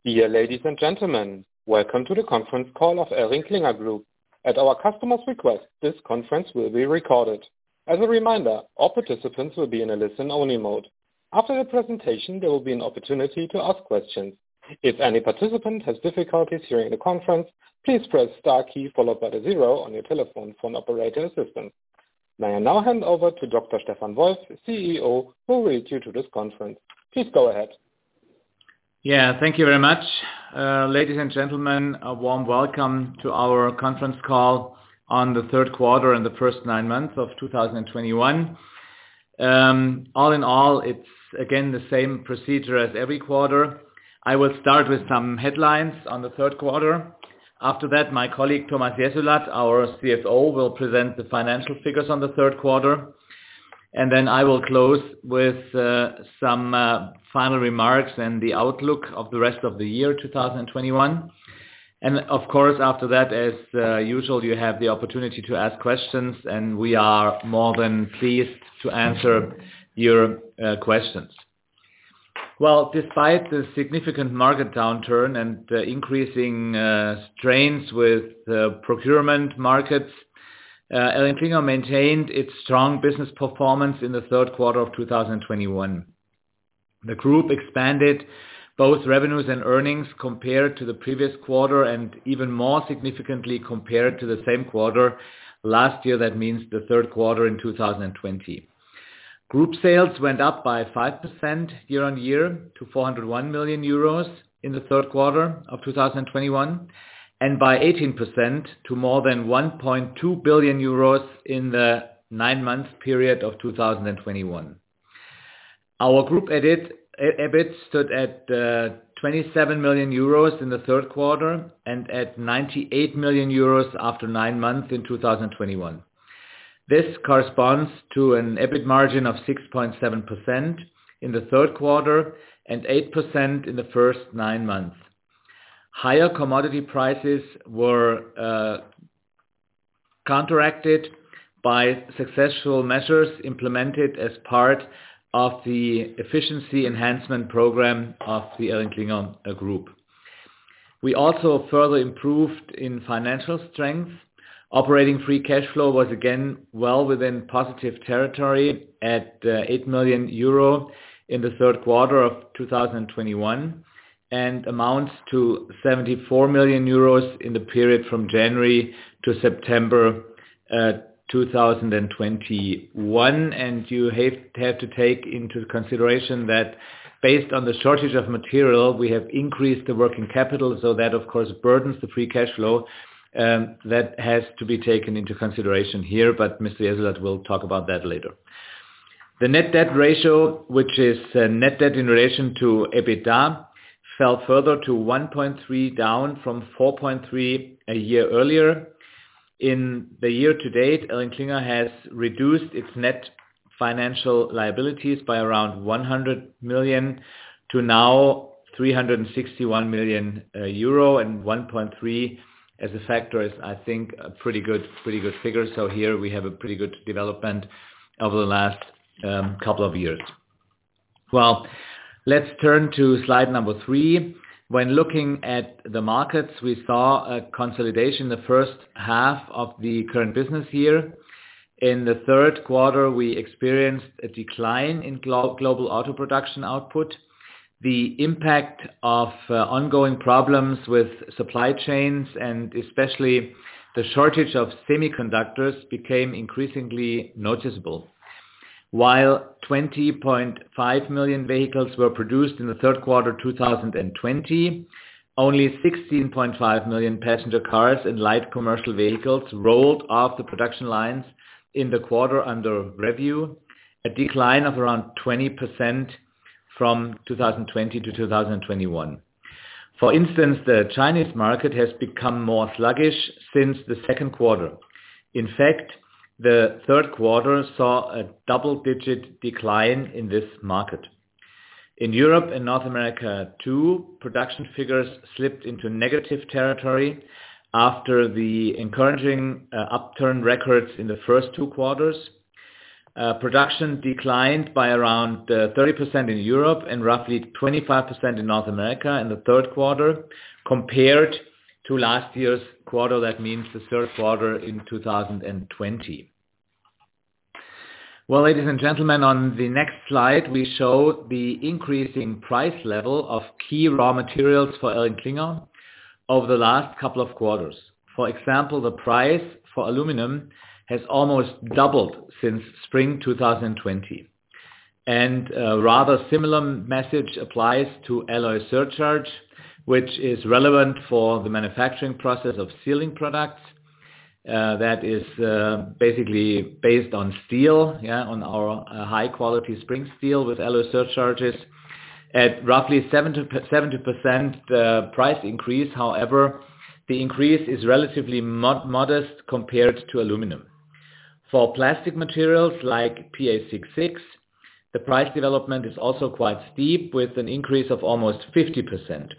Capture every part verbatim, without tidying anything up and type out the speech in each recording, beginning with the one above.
Dear ladies and gentlemen, welcome to the conference call of ElringKlinger Group. At our customer's request, this conference will be recorded. As a reminder, all participants will be in a listen-only mode. After the presentation, there will be an opportunity to ask questions. If any participant has difficulties hearing the conference, please press star key followed by the zero on your telephone for an operator assistance. May I now hand over to Doctor Stefan Wolf, C E O, who will lead you to this conference. Please go ahead. Yeah, thank you very much. Uh, ladies and gentlemen, a warm welcome to our conference call on the third quarter and the first nine months of two thousand twenty-one. Um, all in all, it's again the same procedure as every quarter. I will start with some headlines on the third quarter. After that, my colleague Thomas Jessulat, our C F O, will present the financial figures on the third quarter. And then I will close with uh, some uh, final remarks and the outlook of the rest of the year two thousand twenty-one. And of course, after that, as uh, usual, you have the opportunity to ask questions, and we are more than pleased to answer your uh, questions. Well, despite the significant market downturn and uh, increasing uh, strains with uh, procurement markets, Uh, ElringKlinger maintained its strong business performance in the third quarter of two thousand twenty-one. The group expanded both revenues and earnings compared to the previous quarter and even more significantly compared to the same quarter last year. That means the third quarter in two thousand twenty. Group sales went up by five percent year on year to four hundred one million euros in the third quarter of two thousand twenty-one. And by eighteen percent to more than one point two billion euros in the nine-month period of two thousand twenty-one. Our group EBIT, EBIT stood at uh, twenty-seven million euros in the third quarter and at ninety-eight million euros after nine months in two thousand twenty-one. This corresponds to an EBIT margin of six point seven percent in the third quarter and eight percent in the first nine months. Higher commodity prices were uh, counteracted by successful measures implemented as part of the efficiency enhancement program of the ElringKlinger Group. We also further improved in financial strength. Operating free cash flow was again well within positive territory at uh, eight million euro in the third quarter of two thousand twenty-one. And amounts to seventy-four million euros in the period from January to September uh, two thousand twenty-one. And you have, have to take into consideration that based on the shortage of material, we have increased the working capital, so that of course burdens the free cash flow. Um, that has to be taken into consideration here, but Mister Jessulat will talk about that later. The net debt ratio, which is uh, net debt in relation to EBITDA, fell further to one point three, down from four point three a year earlier. In the year to date, ElringKlinger has reduced its net financial liabilities by around one hundred million to now three hundred sixty-one million uh, euro, and one point three as a factor is, I think, a pretty good, pretty good figure. So here we have a pretty good development over the last um, couple of years. Well, let's turn to slide number three. When looking at the markets, we saw a consolidation in the first half of the current business year. In the third quarter, we experienced a decline in glo- global auto production output. The impact of uh, ongoing problems with supply chains and especially the shortage of semiconductors became increasingly noticeable. While twenty point five million vehicles were produced in the third quarter two thousand twenty, only sixteen point five million passenger cars and light commercial vehicles rolled off the production lines in the quarter under review, a decline of around twenty percent from two thousand twenty to two thousand twenty-one. For instance, the Chinese market has become more sluggish since the second quarter. In fact, the third quarter saw a double-digit decline in this market. In Europe and North America too, production figures slipped into negative territory after the encouraging uh, upturn records in the first two quarters. Uh, production declined by around uh, thirty percent in Europe and roughly twenty-five percent in North America in the third quarter compared to last year's quarter. That means the third quarter in two thousand twenty. Well, ladies and gentlemen, on the next slide, we show the increasing price level of key raw materials for ElringKlinger over the last couple of quarters. For example, the price for aluminum has almost doubled since spring two thousand twenty. And a rather similar message applies to alloy surcharge, which is relevant for the manufacturing process of sealing products. Uh, that is uh, basically based on steel, yeah, on our uh, high-quality spring steel with alloy surcharges. At roughly seventy percent uh, price increase, however, the increase is relatively mod- modest compared to aluminum. For plastic materials like P A sixty-six, the price development is also quite steep with an increase of almost fifty percent.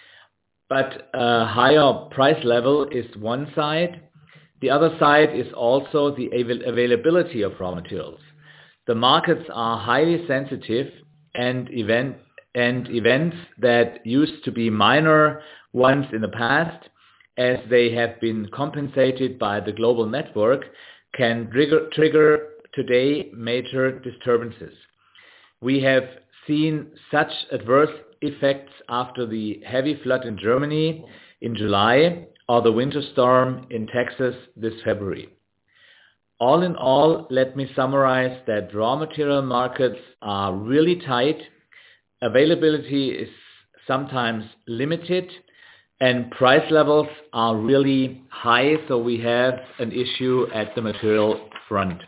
But a higher price level is one side. The other side is also the avail- availability of raw materials. The markets are highly sensitive and event and events that used to be minor ones in the past, as they have been compensated by the global network, can trigger, trigger today major disturbances. We have seen such adverse effects after the heavy flood in Germany in July or the winter storm in Texas this February. All in all, let me summarize that raw material markets are really tight, availability is sometimes limited, and price levels are really high, so we have an issue at the material front.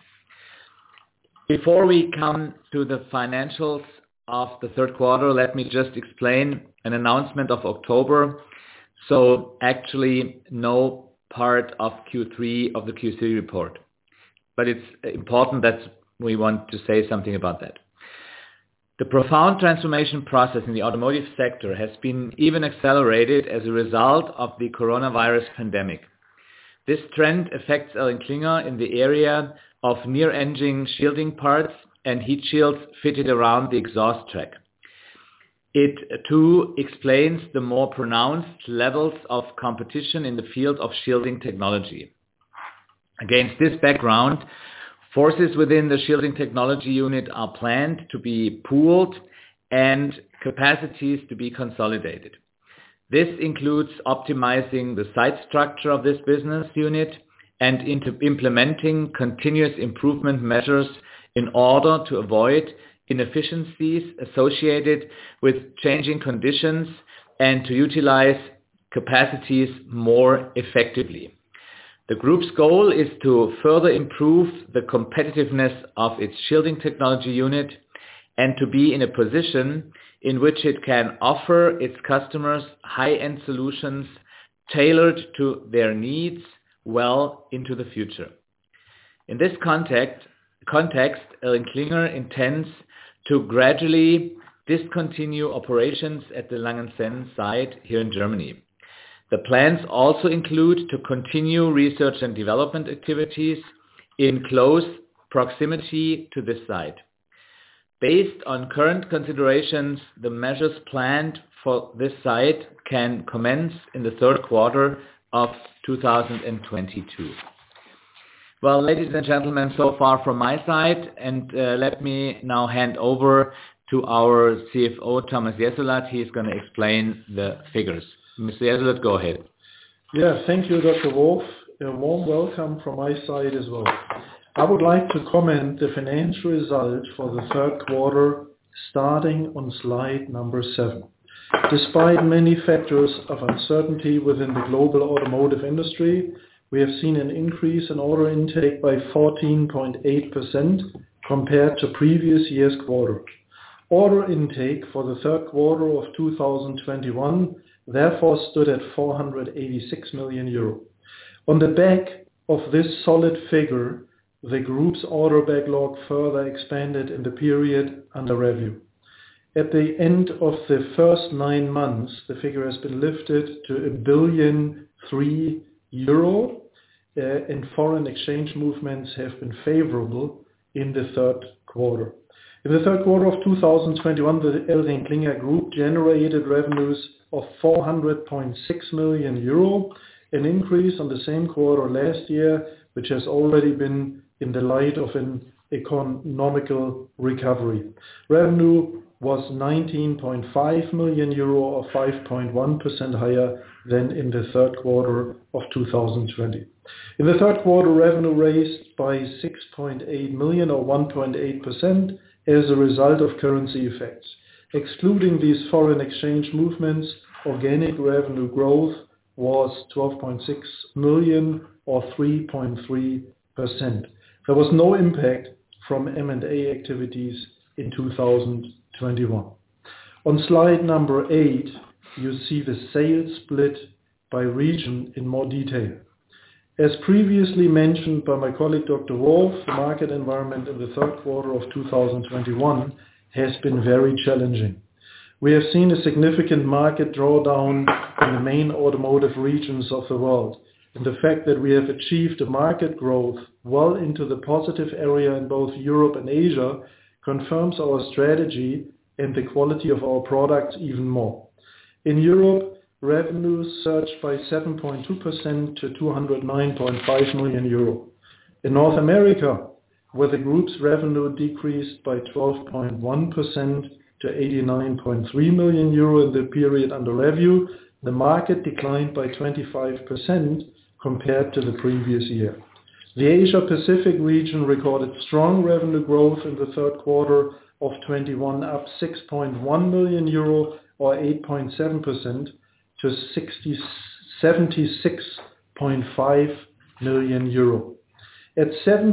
Before we come to the financials of the third quarter, let me just explain an announcement of October. So actually no part of Q three of the Q three report. But it's important that we want to say something about that. The profound transformation process in the automotive sector has been even accelerated as a result of the coronavirus pandemic. This trend affects ElringKlinger in the area of near-engine shielding parts and heat shields fitted around the exhaust track. It too explains the more pronounced levels of competition in the field of shielding technology. Against this background, forces within the shielding technology unit are planned to be pooled and capacities to be consolidated. This includes optimizing the site structure of this business unit and into implementing continuous improvement measures in order to avoid inefficiencies associated with changing conditions and to utilize capacities more effectively. The group's goal is to further improve the competitiveness of its shielding technology unit and to be in a position in which it can offer its customers high-end solutions tailored to their needs well into the future. In this context, context ElringKlinger intends to gradually discontinue operations at the Langenzenn site here in Germany. The plans also include to continue research and development activities in close proximity to this site. Based on current considerations, the measures planned for this site can commence in the third quarter of two thousand twenty-two. Well, ladies and gentlemen, so far from my side, and uh, let me now hand over to our C F O, Thomas Jessulat. He's going to explain the figures. Mister Jessulat, go ahead. Yeah, thank you, Doctor Wolf. A warm welcome from my side as well. I would like to comment the financial result for the third quarter starting on slide number seven. Despite many factors of uncertainty within the global automotive industry, we have seen an increase in order intake by fourteen point eight percent compared to previous year's quarter. Order intake for the third quarter of two thousand twenty-one therefore stood at four hundred eighty-six million euro. On the back of this solid figure, the group's order backlog further expanded in the period under review. At the end of the first nine months, the figure has been lifted to a billion three euro, uh, and foreign exchange movements have been favorable in the third quarter. In the third quarter of two thousand twenty-one, the ElringKlinger Group generated revenues of four hundred point six million euro, an increase on the same quarter last year, which has already been in the light of an economical recovery. Revenue was nineteen point five million euro, or five point one percent higher than in the third quarter of two thousand twenty. In the third quarter, revenue raised by six point eight million, or one point eight percent, as a result of currency effects. Excluding these foreign exchange movements, organic revenue growth was twelve point six million, or three point three percent. There was no impact from M and A activities in two thousand twenty-one. On slide number eight, you see the sales split by region in more detail. As previously mentioned by my colleague Doctor Wolf, the market environment in the third quarter of two thousand twenty-one has been very challenging. We have seen a significant market drawdown in the main automotive regions of the world, and the fact that we have achieved a market growth well into the positive area in both Europe and Asia confirms our strategy and the quality of our products even more. In Europe, revenues surged by seven point two percent to two hundred nine point five million euro. In North America, where the group's revenue decreased by twelve point one percent to eighty-nine point three million euro in the period under review, the market declined by twenty-five percent compared to the previous year. The Asia-Pacific region recorded strong revenue growth in the third quarter of twenty-one, up six point one million euro, or eight point seven percent, to seventy-six point five million euro. At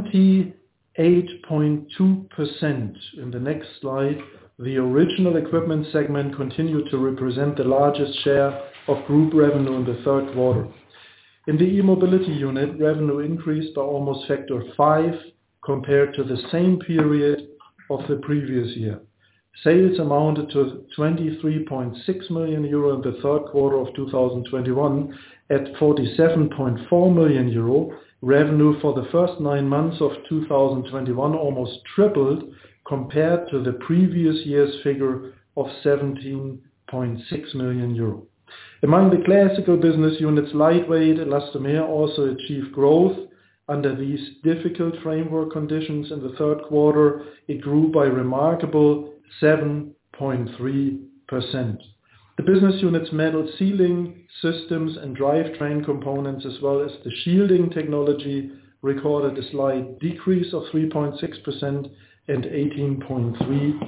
seventy-eight point two percent, in the next slide, the original equipment segment continued to represent the largest share of group revenue in the third quarter. In the e-mobility unit, revenue increased by almost factor five compared to the same period of the previous year. Sales amounted to twenty-three point six million euro in the third quarter of two thousand twenty-one. At forty-seven point four million euro, revenue for the first nine months of two thousand twenty-one almost tripled compared to the previous year's figure of seventeen point six million euro. Among the classical business units, Lightweight and Elastomer also achieved growth. Under these difficult framework conditions in the third quarter, it grew by remarkable seven point three percent. The business units Metal Sealing Systems and Drivetrain Components, as well as the Shielding Technology, recorded a slight decrease of three point six percent and eighteen point three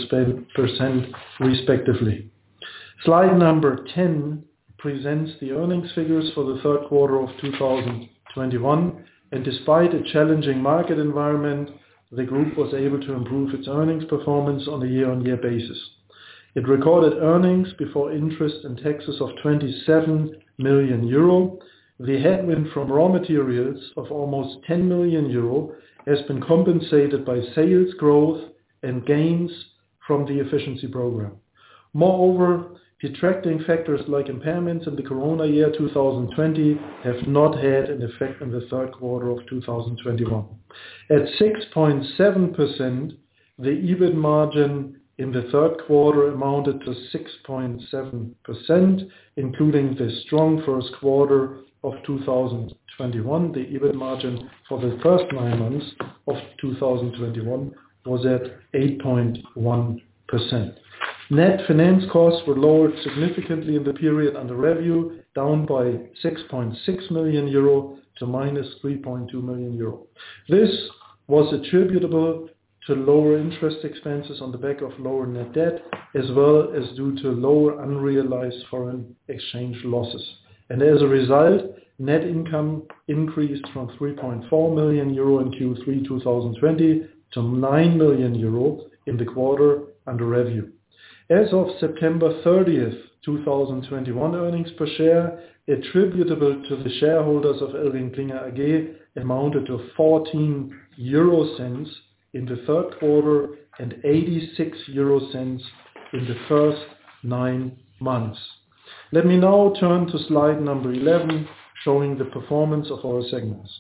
percent respectively. Slide number ten presents the earnings figures for the third quarter of two thousand twenty-one, and despite a challenging market environment, the group was able to improve its earnings performance on a year-on-year basis. It recorded earnings before interest and taxes of twenty-seven million euro. The headwind from raw materials of almost ten million euro has been compensated by sales growth and gains from the efficiency program. Moreover, detracting factors like impairments in the Corona year two thousand twenty have not had an effect in the third quarter of two thousand twenty-one. At six point seven percent, the E B I T margin in the third quarter amounted to six point seven percent, including the strong first quarter of two thousand twenty-one. The E B I T margin for the first nine months of two thousand twenty-one was at eight point one percent. Net finance costs were lowered significantly in the period under review, down by six point six million euro to minus three point two million euro. This was attributable to lower interest expenses on the back of lower net debt, as well as due to lower unrealized foreign exchange losses. And as a result, net income increased from three point four million euro in Q three two thousand twenty to nine million euro in the quarter under review. As of September thirtieth, two thousand twenty-one, earnings per share attributable to the shareholders of ElringKlinger A G amounted to fourteen euro cents in the third quarter and eighty-six euro cents in the first nine months. Let me now turn to slide number eleven, showing the performance of our segments.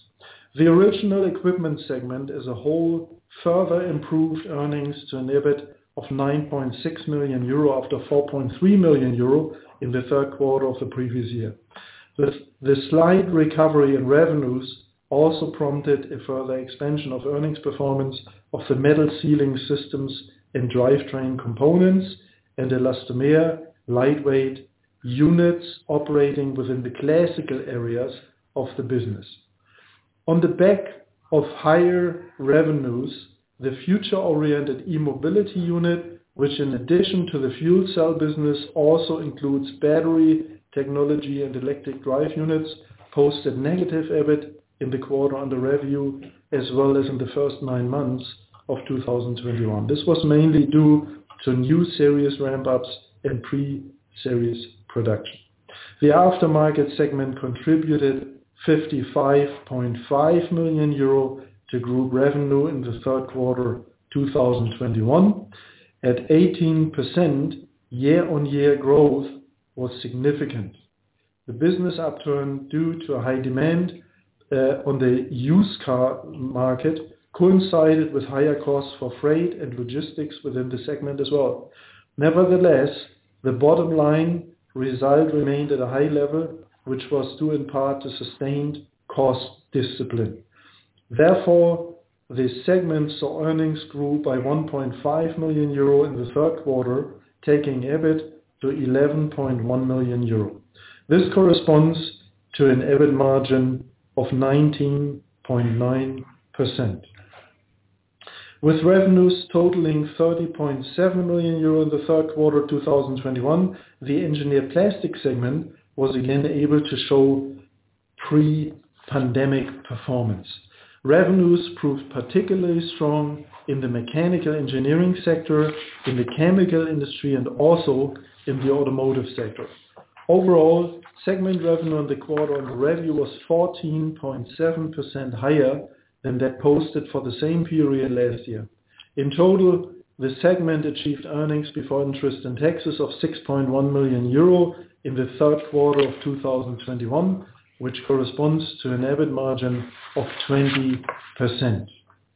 The original equipment segment as a whole further improved earnings to an EBIT of nine point six million euro after four point three million euro in the third quarter of the previous year. The, the slight recovery in revenues also prompted a further expansion of earnings performance of the metal sealing systems and drivetrain components and elastomer lightweight units operating within the classical areas of the business. On the back of higher revenues, the future-oriented e-mobility unit, which in addition to the fuel cell business also includes battery technology and electric drive units, posted negative EBIT in the quarter under review as well as in the first nine months of two thousand twenty-one. This was mainly due to new series ramp-ups and pre-series production. The aftermarket segment contributed fifty-five point five million euro to group revenue in the third quarter two thousand twenty-one. At eighteen percent year-on-year growth was significant. The business upturn due to a high demand uh, on the used car market coincided with higher costs for freight and logistics within the segment as well. Nevertheless, the bottom line result remained at a high level, which was due in part to sustained cost discipline. Therefore, this segment saw earnings grew by one point five million euro in the third quarter, taking EBIT to eleven point one million euro. This corresponds to an EBIT margin of nineteen point nine percent. With revenues totaling thirty point seven million euro in the third quarter two thousand twenty-one, the engineered plastics segment was again able to show pre-pandemic performance. Revenues proved particularly strong in the mechanical engineering sector, in the chemical industry, and also in the automotive sector. Overall, segment revenue in the quarter under review was fourteen point seven percent higher than that posted for the same period last year. In total, the segment achieved earnings before interest and taxes of six point one million euro in the third quarter of two thousand twenty-one, which corresponds to an EBIT margin of twenty percent.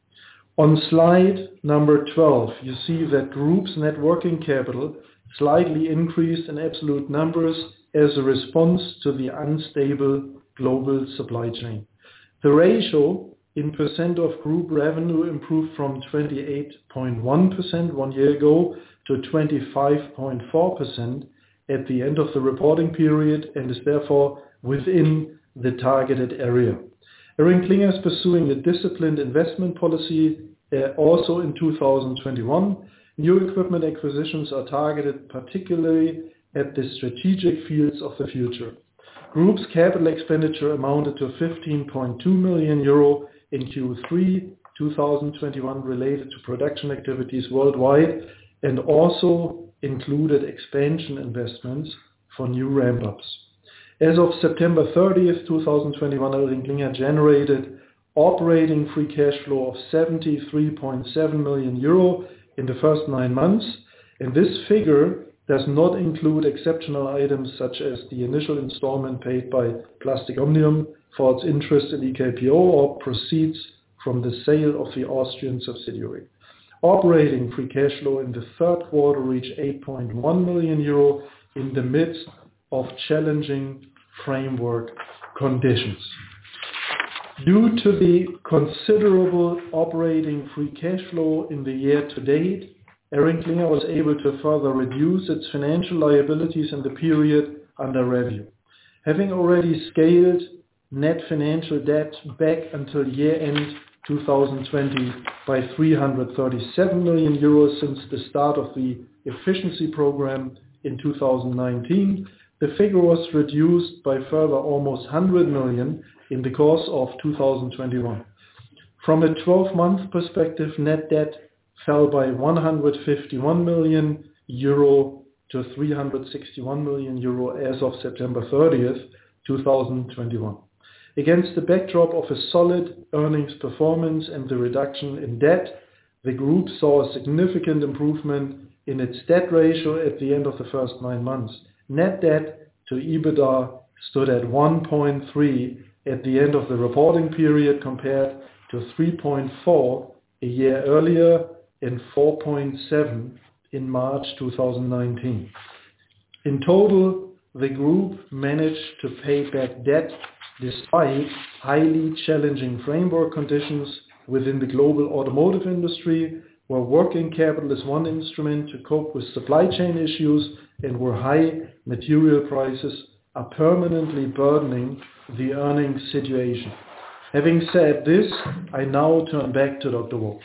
On slide number twelve, you see that group's net working capital slightly increased in absolute numbers as a response to the unstable global supply chain. The ratio in percent of group revenue improved from twenty-eight point one percent one year ago to twenty-five point four percent at the end of the reporting period and is therefore within the targeted area. ElringKlinger is pursuing a disciplined investment policy uh, also in two thousand twenty-one. New equipment acquisitions are targeted particularly at the strategic fields of the future. Group's capital expenditure amounted to fifteen point two million euro in Q three two thousand twenty-one related to production activities worldwide and also included expansion investments for new ramp-ups. As of September thirtieth, two thousand twenty-one, ElringKlinger generated operating free cash flow of seventy-three point seven million euro in the first nine months, and this figure does not include exceptional items such as the initial installment paid by Plastic Omnium for its interest in E K P O or proceeds from the sale of the Austrian subsidiary. Operating free cash flow in the third quarter reached eight point one million euro in the midst of challenging framework conditions. Due to the considerable operating free cash flow in the year to date, ElringKlinger was able to further reduce its financial liabilities in the period under review. Having already scaled net financial debt back until year-end two thousand twenty by three hundred thirty-seven million euros since the start of the efficiency program in two thousand nineteen, the figure was reduced by further almost one hundred million in the course of two thousand twenty-one. From a twelve-month perspective, net debt fell by one hundred fifty-one million euro to three hundred sixty-one million euro as of September thirtieth, two thousand twenty-one. Against the backdrop of a solid earnings performance and the reduction in debt, the group saw a significant improvement in its debt ratio at the end of the first nine months. Net debt to EBITDA stood at one point three at the end of the reporting period compared to three point four a year earlier and four point seven in March two thousand nineteen. In total, the group managed to pay back debt despite highly challenging framework conditions within the global automotive industry, where working capital is one instrument to cope with supply chain issues and where high material prices are permanently burdening the earnings situation. Having said this, I now turn back to Doctor Wolf.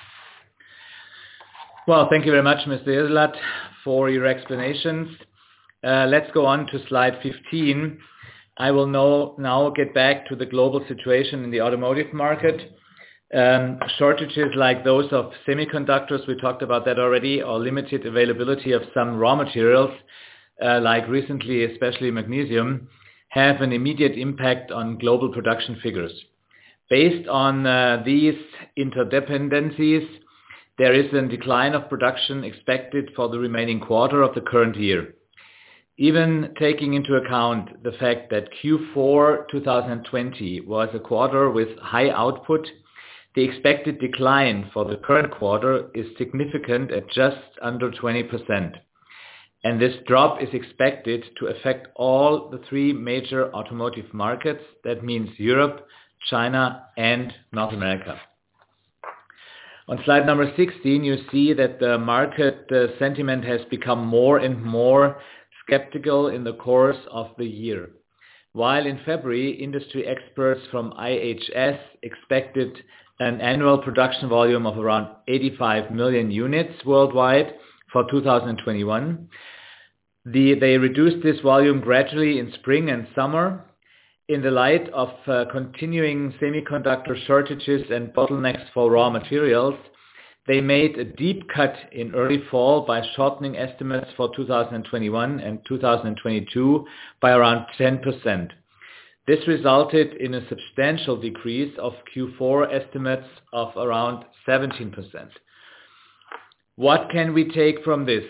Well, thank you very much, Mister Jessulat, for your explanations. Uh, let's go on to slide fifteen. I will now, now get back to the global situation in the automotive market. Um, shortages like those of semiconductors, we talked about that already, or limited availability of some raw materials, uh, like recently especially magnesium, have an immediate impact on global production figures. Based on uh, these interdependencies, there is a decline of production expected for the remaining quarter of the current year. Even taking into account the fact that Q four twenty twenty was a quarter with high output, the expected decline for the current quarter is significant at just under twenty percent. And this drop is expected to affect all the three major automotive markets. That means Europe, China, and North America. On slide number sixteen, you see that the market uh, sentiment has become more and more skeptical in the course of the year. While in February, industry experts from I H S expected an annual production volume of around eighty-five million units worldwide for two thousand twenty-one, the, they reduced this volume gradually in spring and summer. In the light of uh, continuing semiconductor shortages and bottlenecks for raw materials, they made a deep cut in early fall by shortening estimates for two thousand twenty-one and two thousand twenty-two by around ten percent. This resulted in a substantial decrease of Q four estimates of around seventeen percent. What can we take from this?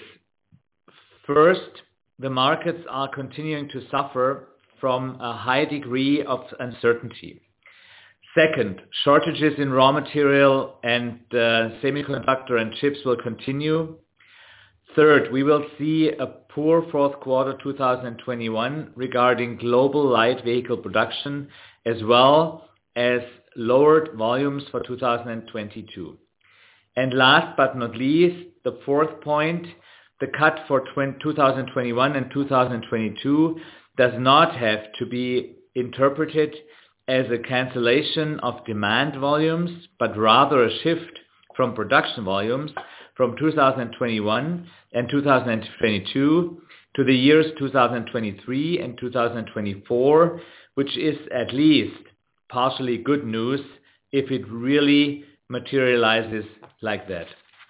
First, the markets are continuing to suffer from a high degree of uncertainty. Second, shortages in raw material and uh, semiconductor and chips will continue. Third, we will see a poor fourth quarter two thousand twenty-one regarding global light vehicle production, as well as lowered volumes for two thousand twenty-two. And last but not least, the fourth point, the cut for two thousand twenty-one and two thousand twenty-two does not have to be interpreted as a cancellation of demand volumes, but rather a shift from production volumes from two thousand twenty-one and two thousand twenty-two to the years two thousand twenty-three and two thousand twenty-four, which is at least partially good news if it really materializes like that.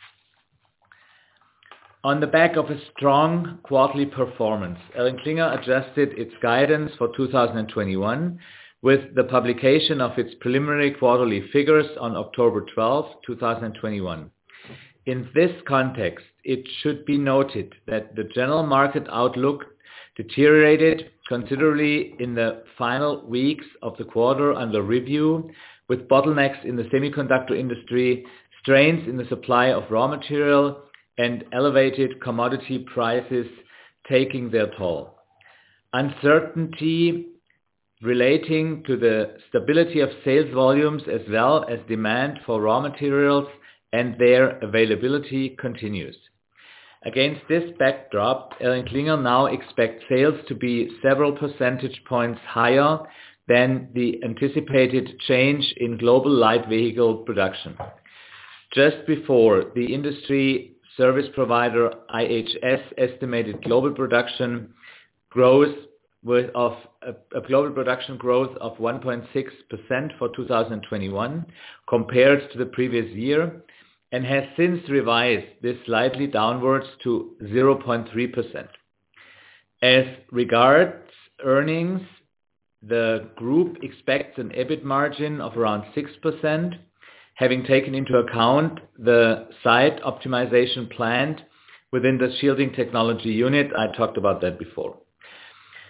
On the back of a strong quarterly performance, ElringKlinger adjusted its guidance for two thousand twenty-one with the publication of its preliminary quarterly figures on October twelfth, two thousand twenty-one. In this context, it should be noted that the general market outlook deteriorated considerably in the final weeks of the quarter under review, with bottlenecks in the semiconductor industry, strains in the supply of raw material, and elevated commodity prices taking their toll. Uncertainty relating to the stability of sales volumes as well as demand for raw materials and their availability continues. Against this backdrop, ElringKlinger now expects sales to be several percentage points higher than the anticipated change in global light vehicle production. Just before, the industry service provider I H S estimated global production growth with of a, a global production growth of one point six percent for two thousand twenty-one compared to the previous year, and has since revised this slightly downwards to zero point three percent. As regards earnings, the group expects an EBIT margin of around six percent, having taken into account the site optimization planned within the shielding technology unit. I talked about that before.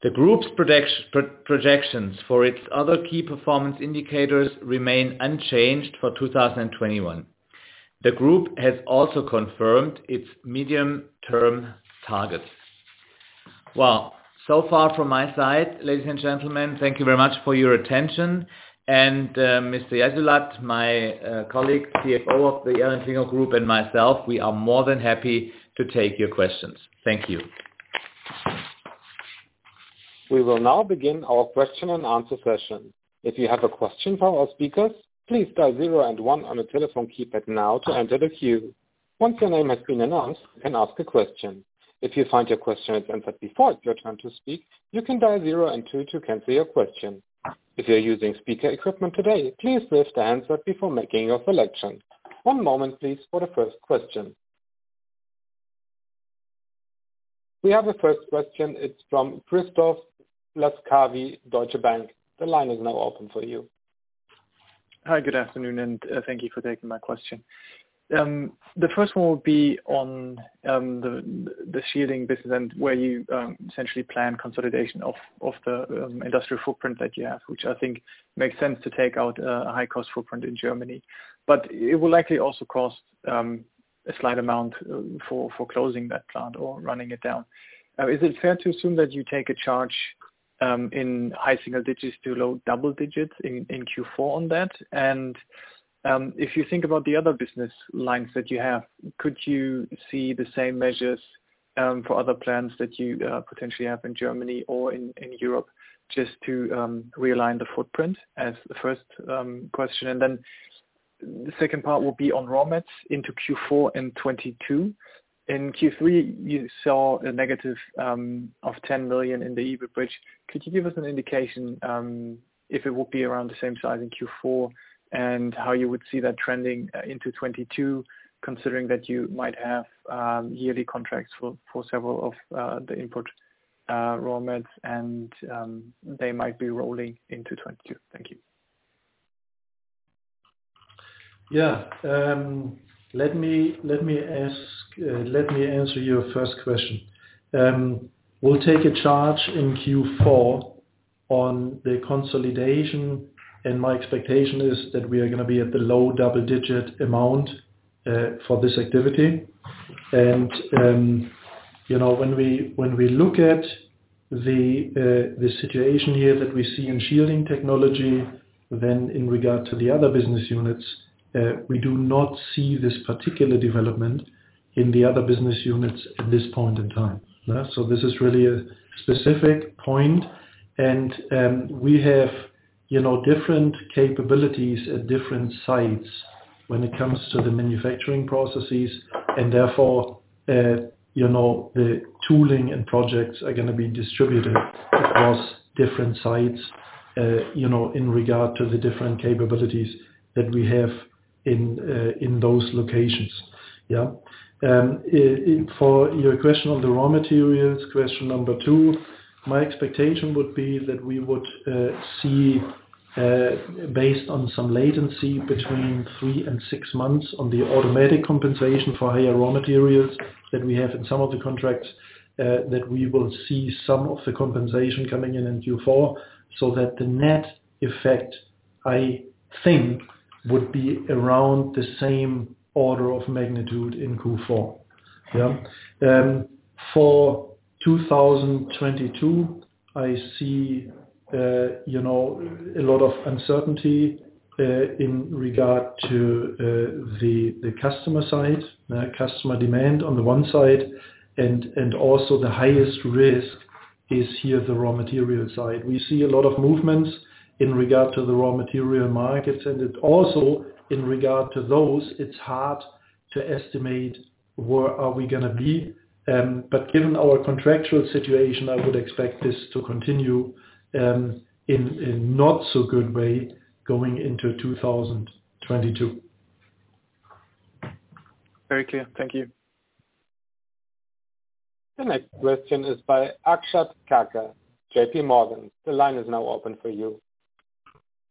The group's projections for its other key performance indicators remain unchanged for two thousand twenty-one. The group has also confirmed its medium-term targets. Well, so far from my side, ladies and gentlemen, thank you very much for your attention. And uh, Mister Jessulat, my uh, colleague, C F O of the ElringKlinger Group, and myself, we are more than happy to take your questions. Thank you. We will now begin our question and answer session. If you have a question for our speakers, please dial zero and one on the telephone keypad now to enter the queue. Once your name has been announced, you can ask a question. If you find your question is answered before it's your turn to speak, you can dial zero and two to cancel your question. If you're using speaker equipment today, please lift the handset before making your selection. One moment, please, for the first question. We have the first question. It's from Christoph Laskawi, Deutsche Bank. The line is now open for you. Hi, good afternoon, and uh, thank you for taking my question. Um, the first one will be on um, the the shielding business and where you um, essentially plan consolidation of of the um, industrial footprint that you have, which I think makes sense to take out a high cost footprint in Germany. But it will likely also cost um, a slight amount for for closing that plant or running it down. Uh, is it fair to assume that you take a charge um, in high single digits to low double digits in, in Q four on that? And Um, if you think about the other business lines that you have, could you see the same measures um, for other plants that you uh, potentially have in Germany or in, in Europe, just to um, realign the footprint as the first um, question? And then the second part will be on raw mats into Q four and twenty-two. In Q three, you saw a negative um, of ten million in the E B I T bridge. Could you give us an indication um, if it would be around the same size in Q four? And how you would see that trending uh, into twenty-two, considering that you might have um, yearly contracts for, for several of uh, the input uh, raw mats, and um, they might be rolling into twenty-two. Thank you. Yeah, um, let me let me ask uh, let me answer your first question. Um, we'll take a charge in Q four on the consolidation. And my expectation is that we are going to be at the low double-digit amount uh, for this activity. And um, you know, when we when we look at the uh, the situation here that we see in shielding technology, then in regard to the other business units, uh, we do not see this particular development in the other business units at this point in time. Yeah? So this is really a specific point, and um, we have, you know, different capabilities at different sites when it comes to the manufacturing processes, and therefore, uh, you know, the tooling and projects are going to be distributed across different sites, uh, you know, in regard to the different capabilities that we have in uh, in those locations. Yeah. Um, it, it, for your question on the raw materials, question number two, my expectation would be that we would uh, see, uh, based on some latency, between three and six months on the automatic compensation for higher raw materials that we have in some of the contracts, uh, that we will see some of the compensation coming in in Q four, so that the net effect, I think, would be around the same order of magnitude in Q four. Yeah. Um, for two thousand twenty-two, I see, uh, you know, a lot of uncertainty uh, in regard to uh, the the customer side, uh, customer demand on the one side, and and also the highest risk is here the raw material side. We see a lot of movements in regard to the raw material markets, and it also in regard to those, it's hard to estimate where are we going to be. Um, but given our contractual situation, I would expect this to continue um, in a not so good way going into two thousand twenty-two. Very clear. Thank you. The next question is by Akshat Kacker, J P Morgan. The line is now open for you.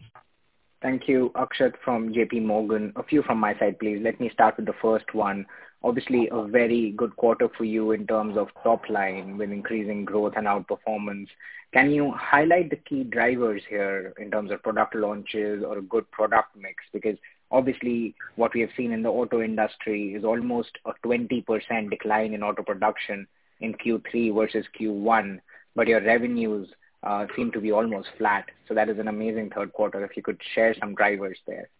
Thank you, Akshat from J P Morgan. A few from my side, please. Let me start with the first one Obviously, a very good quarter for you in terms of top line with increasing growth and outperformance. Can you highlight the key drivers here in terms of product launches or a good product mix? Because obviously, what we have seen in the auto industry is almost a twenty percent decline in auto production in Q three versus Q one, but your revenues uh, seem to be almost flat. So that is an amazing third quarter. If you could share some drivers there.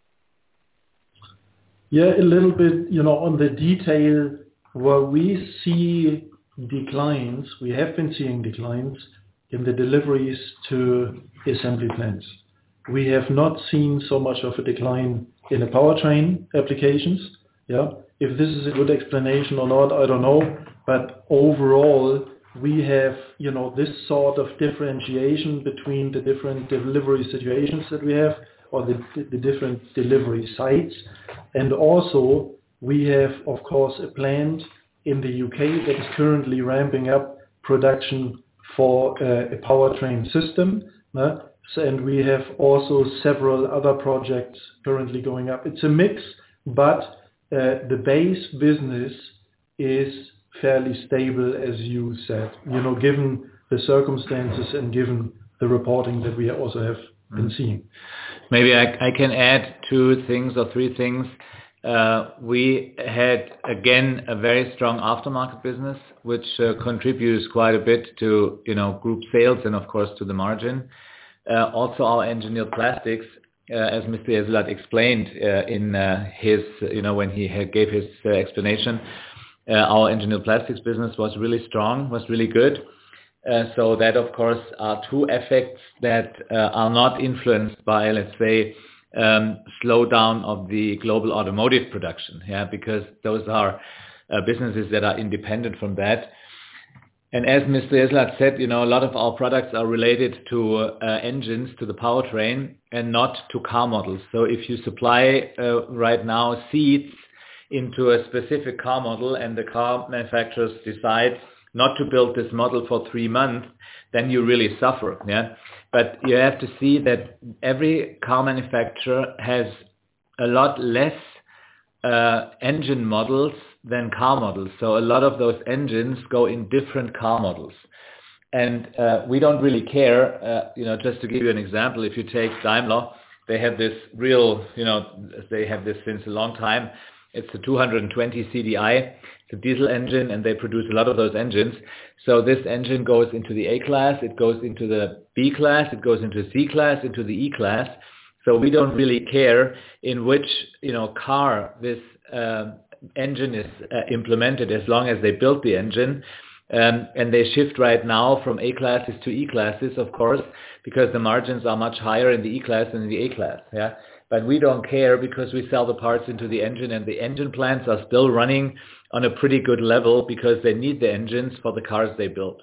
Yeah, a little bit, you know, on the detail where we see declines, we have been seeing declines in the deliveries to assembly plants. We have not seen so much of a decline in the powertrain applications. Yeah, if this is a good explanation or not, I don't know. But overall, we have, you know, this sort of differentiation between the different delivery situations that we have, or the, the different delivery sites. And also, we have, of course, a plant in the U K that is currently ramping up production for uh, a powertrain system. Uh, so, and we have also several other projects currently going up. It's a mix, but uh, the base business is fairly stable, as you said, you know, given the circumstances and given the reporting that we also have been seeing. Maybe I, I can add two things or three things. Uh, we had, again, a very strong aftermarket business, which uh, contributes quite a bit to, you know, group sales and, of course, to the margin. Uh, also, our engineered plastics, uh, as Mister Jessulat explained uh, in uh, his, you know, when he had gave his uh, explanation, uh, our engineered plastics business was really strong, was really good. Uh, so that, of course, are two effects that uh, are not influenced by, let's say, um, slowdown of the global automotive production, yeah, because those are uh, businesses that are independent from that. And as Mister Jessulat said, you know, a lot of our products are related to uh, engines, to the powertrain, and not to car models. So if you supply uh, right now seats into a specific car model and the car manufacturers decide not to build this model for three months, then you really suffer. Yeah, but you have to see that every car manufacturer has a lot less uh, engine models than car models. So a lot of those engines go in different car models. And uh, we don't really care, uh, you know, just to give you an example, if you take Daimler, they have this real, you know, they have this since a long time. It's a two hundred twenty C D I. It's a diesel engine, and they produce a lot of those engines. So this engine goes into the A class, it goes into the B class, it goes into the C class, into the E class. So we don't really care in which, you know, car this uh, engine is uh, implemented, as long as they built the engine. Um, and they shift right now from A classes to E classes, of course, because the margins are much higher in the E class than in the A class. Yeah. But we don't care because we sell the parts into the engine, and the engine plants are still running on a pretty good level because they need the engines for the cars they build.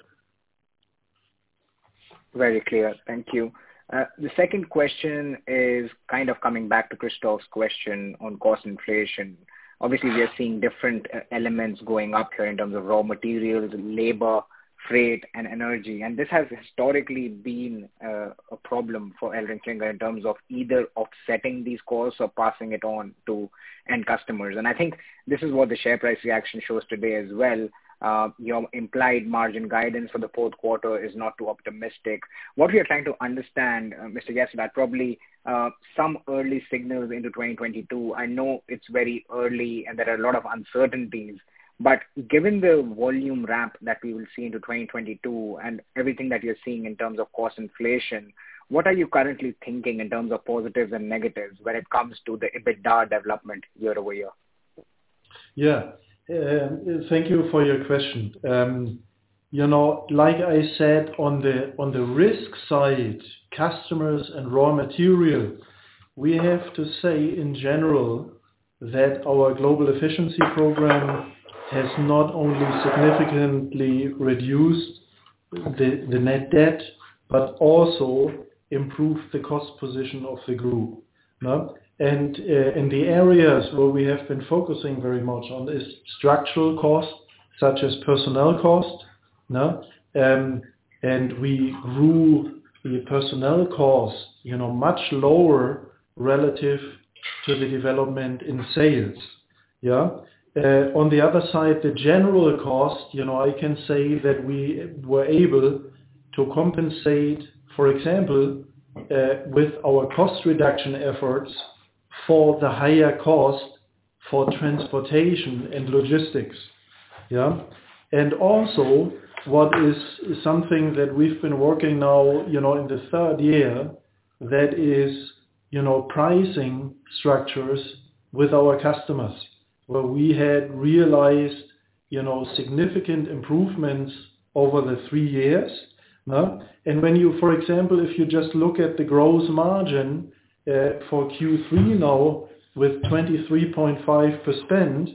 Very clear. Thank you. Uh, the second question is kind of coming back to Christoph's question on cost inflation. Obviously, we are seeing different uh, elements going up here in terms of raw materials, labor, freight, and energy. And this has historically been uh, a problem for ElringKlinger in terms of either offsetting these costs or passing it on to end customers. And I think this is what the share price reaction shows today as well. Uh, your implied margin guidance for the fourth quarter is not too optimistic. What we are trying to understand, uh, Mister Jessulat, probably uh, some early signals into twenty twenty-two. I know it's very early and there are a lot of uncertainties, but given the volume ramp that we will see into twenty twenty-two and everything that you're seeing in terms of cost inflation, what are you currently thinking in terms of positives and negatives when it comes to the EBITDA development year over year? Yeah. Uh, thank you for your question. Um, you know, like I said, on the on the risk side, customers and raw material, we have to say in general that our global efficiency program has not only significantly reduced the, the net debt, but also improved the cost position of the group. No? And uh, in the areas where we have been focusing very much on is structural costs, such as personnel cost. No? Um, and we grew the personnel cost, you know, much lower relative to the development in sales. Yeah. uh, on the other side, the general cost, you know, I can say that we were able to compensate, for example, uh, with our cost reduction efforts for the higher cost for transportation and logistics. Yeah. And also, what is something that we've been working now, you know, in the third year, that is, you know, pricing structures with our customers, where we had realized, you know, significant improvements over the three years. No? And when you, for example, if you just look at the gross margin uh, for Q three now with twenty-three point five percent,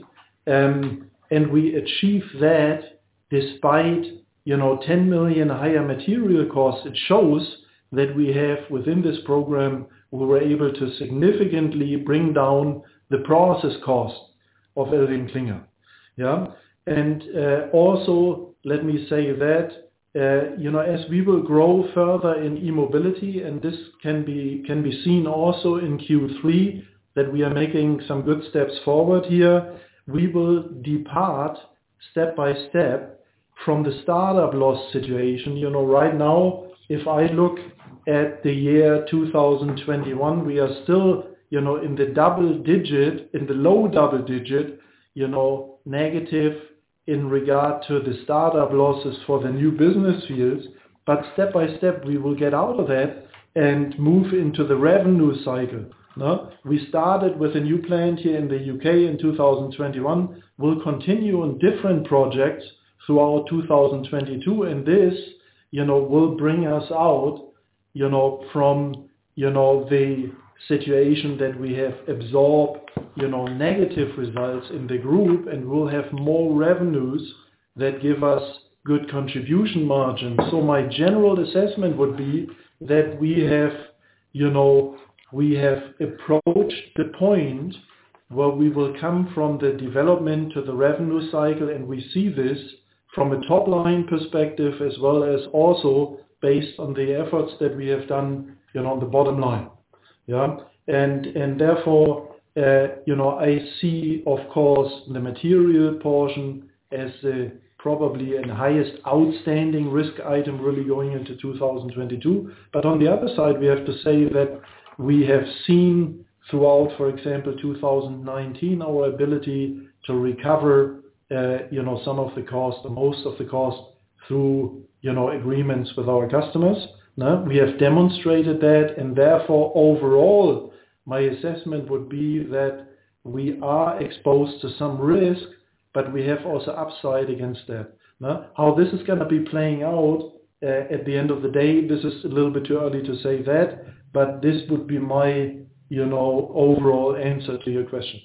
um, and we achieve that despite, you know, ten million higher material costs, it shows that we have, within this program, we were able to significantly bring down the process cost of ElringKlinger. Yeah, and uh, also let me say that uh, you know, as we will grow further in e-mobility, and this can be can be seen also in Q three, that we are making some good steps forward here. We will depart step by step from the startup loss situation. You know, right now, if I look at the year two thousand twenty-one, we are still, you know, in the double digit, in the low double digit, you know, negative in regard to the startup losses for the new business fields. But step by step, we will get out of that and move into the revenue cycle. No? We started with a new plant here in the U K in two thousand twenty-one. We'll continue on different projects throughout two thousand twenty-two, and this, you know, will bring us out, you know, from, you know, the situation that we have absorbed, you know, negative results in the group, and we'll have more revenues that give us good contribution margins. So my general assessment would be that we have, you know, we have approached the point where we will come from the development to the revenue cycle, and we see this from a top line perspective as well as also based on the efforts that we have done, you know, on the bottom line. Yeah, and and therefore, uh, you know, I see, of course, the material portion as the probably an highest outstanding risk item really going into two thousand twenty-two. But on the other side, we have to say that we have seen throughout, for example, two thousand nineteen, our ability to recover, uh, you know, some of the cost, or most of the cost, through, you know, agreements with our customers. No? We have demonstrated that, and therefore, overall, my assessment would be that we are exposed to some risk, but we have also upside against that. No? How this is going to be playing out uh, at the end of the day, this is a little bit too early to say that, but this would be my, you know, overall answer to your question.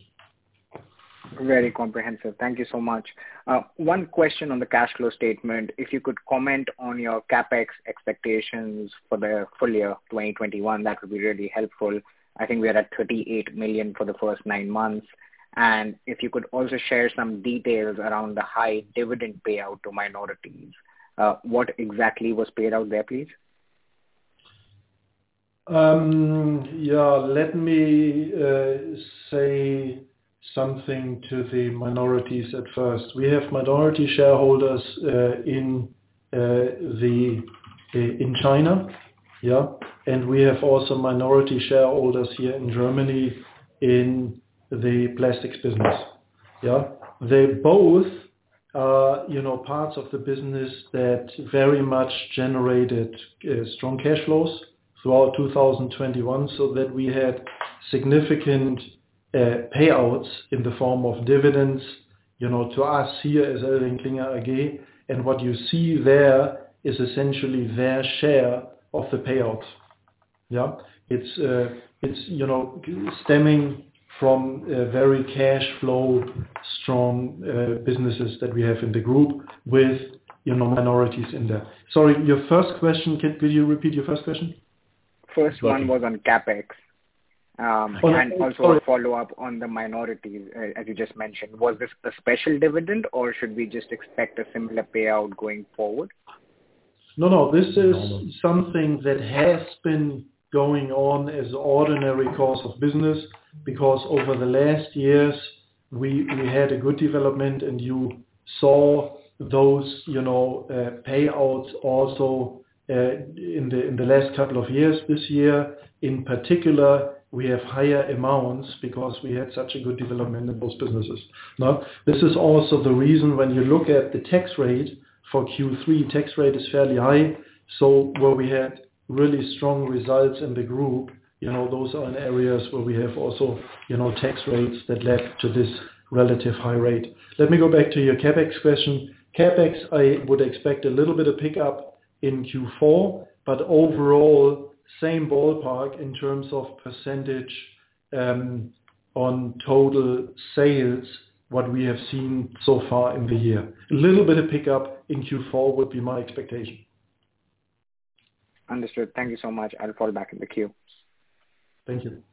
Very comprehensive. Thank you so much. Uh, one question on the cash flow statement. If you could comment on your CapEx expectations for the full year twenty twenty-one, that would be really helpful. I think we are at thirty-eight million for the first nine months. And if you could also share some details around the high dividend payout to minorities. Uh, what exactly was paid out there, please? Um, yeah, let me uh, say something to the minorities at first. We have minority shareholders uh, in uh, the uh, in China, yeah, and we have also minority shareholders here in Germany in the plastics business, yeah. They both are, you know, parts of the business that very much generated uh, strong cash flows throughout two thousand twenty-one, so that we had significant Uh, payouts in the form of dividends, you know, to us here as ElringKlinger A G, and what you see there is essentially their share of the payouts. Yeah, it's uh, it's you know stemming from uh, very cash flow strong uh, businesses that we have in the group with, you know, minorities in there. Sorry, your first question. Can, could you repeat your first question? First one was on CapEx. Um, oh, and also sorry. a follow-up on the minorities, uh, as you just mentioned. Was this a special dividend, or should we just expect a similar payout going forward? No, no, this is something that has been going on as ordinary course of business, because over the last years, we we had a good development, and you saw those, you know, uh, payouts also uh, in the in the last couple of years. This year, in particular, we have higher amounts because we had such a good development in those businesses. Now, this is also the reason when you look at the tax rate for Q three, tax rate is fairly high. So where we had really strong results in the group, you know, those are in areas where we have also, you know, tax rates that led to this relative high rate. Let me go back to your CapEx question. CapEx, I would expect a little bit of pickup in Q four, but overall, same ballpark in terms of percentage um, on total sales, what we have seen so far in the year. A little bit of pickup in Q four would be my expectation. Understood. Thank you so much. I'll fall back in the queue. Thank you.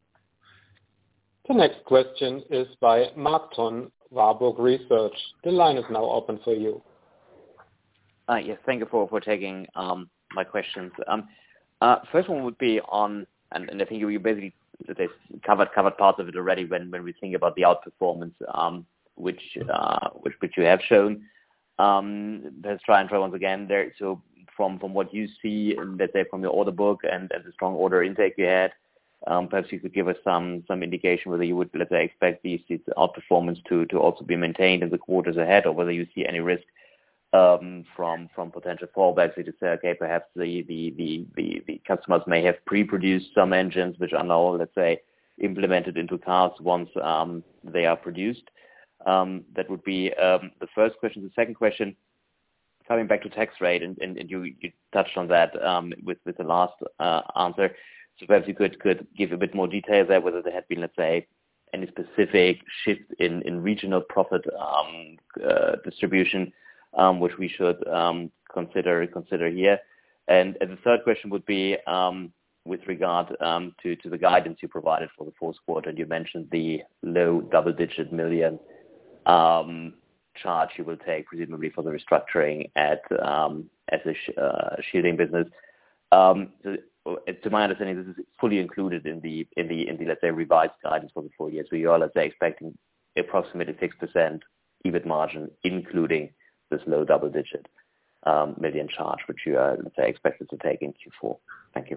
The next question is by Mark Ton, Warburg Research. The line is now open for you. Uh, yes, thank you for, for taking um, my questions. Um, uh, first one would be on, and, and I think you, you basically covered covered parts of it already when, when we think about the outperformance, um, which, uh, which which you have shown. Um, let's try and try once again there. So from from what you see, let's say from your order book and, and the strong order intake you had, um, perhaps you could give us some some indication whether you would, let's say, expect these, these outperformance to, to also be maintained in the quarters ahead, or whether you see any risk um, from from potential fallbacks. You just say, okay, perhaps the, the, the, the, the customers may have pre-produced some engines which are now, let's say, implemented into cars once um, they are produced. Um, that would be um, the first question. The second question, coming back to tax rate, and, and, and you, you touched on that um, with, with the last uh, answer. So perhaps you could, could give a bit more detail there, whether there had been, let's say, any specific shift in, in regional profit um, uh, distribution, um, which we should um, consider consider here. And, and the third question would be um, with regard um, to, to the guidance you provided for the fourth quarter. You mentioned the low double-digit million um, charge you will take, presumably for the restructuring at um, at the sh- uh, shielding business. Um, so, to my understanding, this is fully included in the in the in the let's say revised guidance for the full year. So you are, let's say, expecting approximately six percent EBIT margin, including this low double-digit um, million charge, which you are, let's say, expected to take in Q four. Thank you.